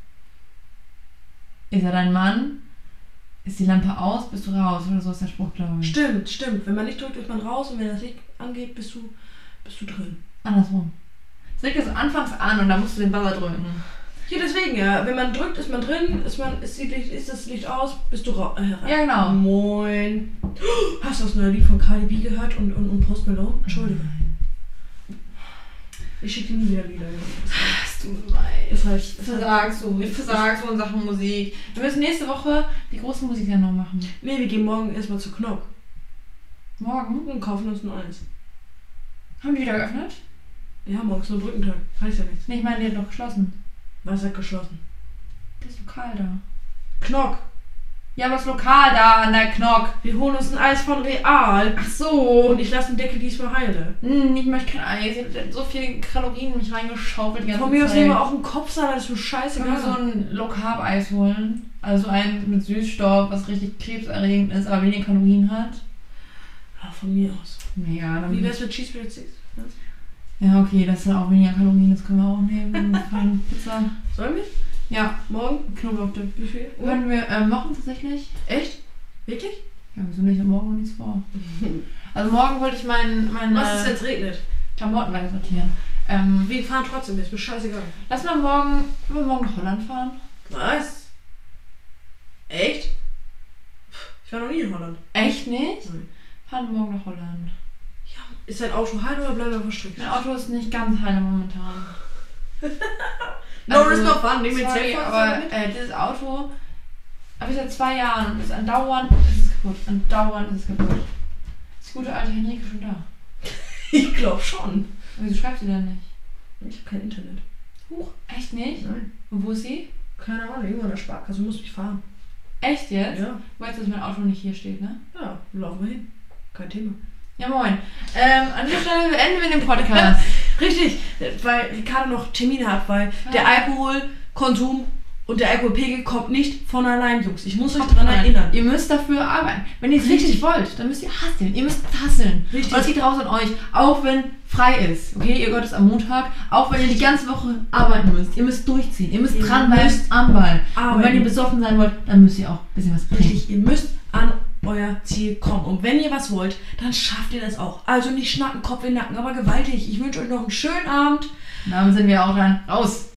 Ist er dein Mann? Ist die Lampe aus? Bist du raus? Oder so ist der Spruch, glaube ich. Stimmt, stimmt. Wenn man nicht drückt, ist man raus und wenn das Licht angeht, bist du, bist du drin. Andersrum. Es liegt also anfangs an und dann musst du den Buzzer drücken. Hier deswegen, ja. Wenn man drückt, ist man drin, ist, man, ist, die Licht, ist das Licht aus, bist du raus. Äh, Ja, genau. Moin. Hast du das neue Lied von Cardi B gehört und, und, und Post Malone? Entschuldigung. Ich schicke dir nie wieder Lieder. Es tut mir leid. Das heißt, Ich versag so. Ich versag so in Sachen Musik. Wir müssen nächste Woche die große Musiksendung machen. Nee, wir gehen morgen erstmal zu Knock Morgen? und kaufen uns nur eins. Haben die wieder geöffnet? Ja, morgen ist nur Brückentag. Heißt ja nichts. Nee, ich meine, die hat doch geschlossen. Was hat geschlossen? Das Lokal da. Knock. Ja, aber das Lokal da an der Knock. Wir holen uns ein Eis von Real. Ach so. Und ich lasse den Deckel diesmal heile. Hm, ich möchte kein Eis. Ich hab so viele Kalorien in mich reingeschaufelt die ganze Von mir aus Zeit. nehmen wir auch einen Kopfsalat, das ist mir scheißegal. Können wir so ein Low-Carb-Eis holen? Also ein mit Süßstoff, was richtig krebserregend ist, aber weniger Kalorien hat. Ja, von mir aus. Ja, dann... Wie wär's mit Cheeseburger Sticks? Ja, okay, das sind auch weniger Kalorien, das können wir auch nehmen. Fein Pizza. Sollen wir? Ja, Morgen? Knoblauchdip. Wie viel? Uhr? Können wir ähm, machen tatsächlich? Echt? Wirklich? Ja, wieso nicht? Morgen noch nichts vor. Also morgen wollte ich mein, meine Was ist, wenn es regnet? Klamotten weiter sortieren. Ähm, Wir fahren trotzdem, ist mir scheißegal. lass mal morgen, wollen wir morgen nach Holland fahren? Was? Echt? Ich war noch nie in Holland. Echt nicht? Nein. Fahren wir morgen nach Holland. Ja. Ist dein Auto heil oder bleiben wir verstrickt? Mein Auto ist nicht ganz heile momentan. No risk, no fun. Nehmen wir jetzt sorry, Telefon aber mit? äh, dieses Auto habe ich seit zwei Jahren und ist andauernd ist es kaputt. Andauernd ist es kaputt. Ist die gute alte Henrike schon da? Ich glaube schon. Wieso schreibt sie denn nicht? Ich habe kein Internet. Huch, echt nicht? Nein. Und wo ist sie? Keine Ahnung, irgendwo in der Sparkasse. Du musst mich fahren. Echt jetzt? Ja. Du weißt, dass mein Auto nicht hier steht, ne? Ja, laufen wir hin. Kein Thema. Ja, moin. Ähm, an dieser Stelle beenden wir den Podcast. Richtig, weil Ricardo noch Termine hat, weil Ja. der Alkoholkonsum und der Alkoholpegel kommt nicht von allein, Jungs. Ich muss euch Kommt daran rein. erinnern. Ihr müsst dafür arbeiten. Wenn ihr es Richtig. richtig wollt, dann müsst ihr hasseln. Ihr müsst hasseln. Richtig. Und es geht raus an euch, auch wenn frei ist. Okay, ihr Gott ist am Montag. Auch wenn ihr die ganze Woche arbeiten müsst. Ihr müsst durchziehen. Ihr müsst Ihr dranbleiben müsst am Ball. Und arbeiten. wenn ihr besoffen sein wollt, dann müsst ihr auch ein bisschen was bringen. Richtig, ihr müsst an euer Ziel kommen. Und wenn ihr was wollt, dann schafft ihr das auch. Also nicht schnacken, Kopf in den Nacken, aber gewaltig. Ich wünsche euch noch einen schönen Abend. Und damit sind wir auch dann raus.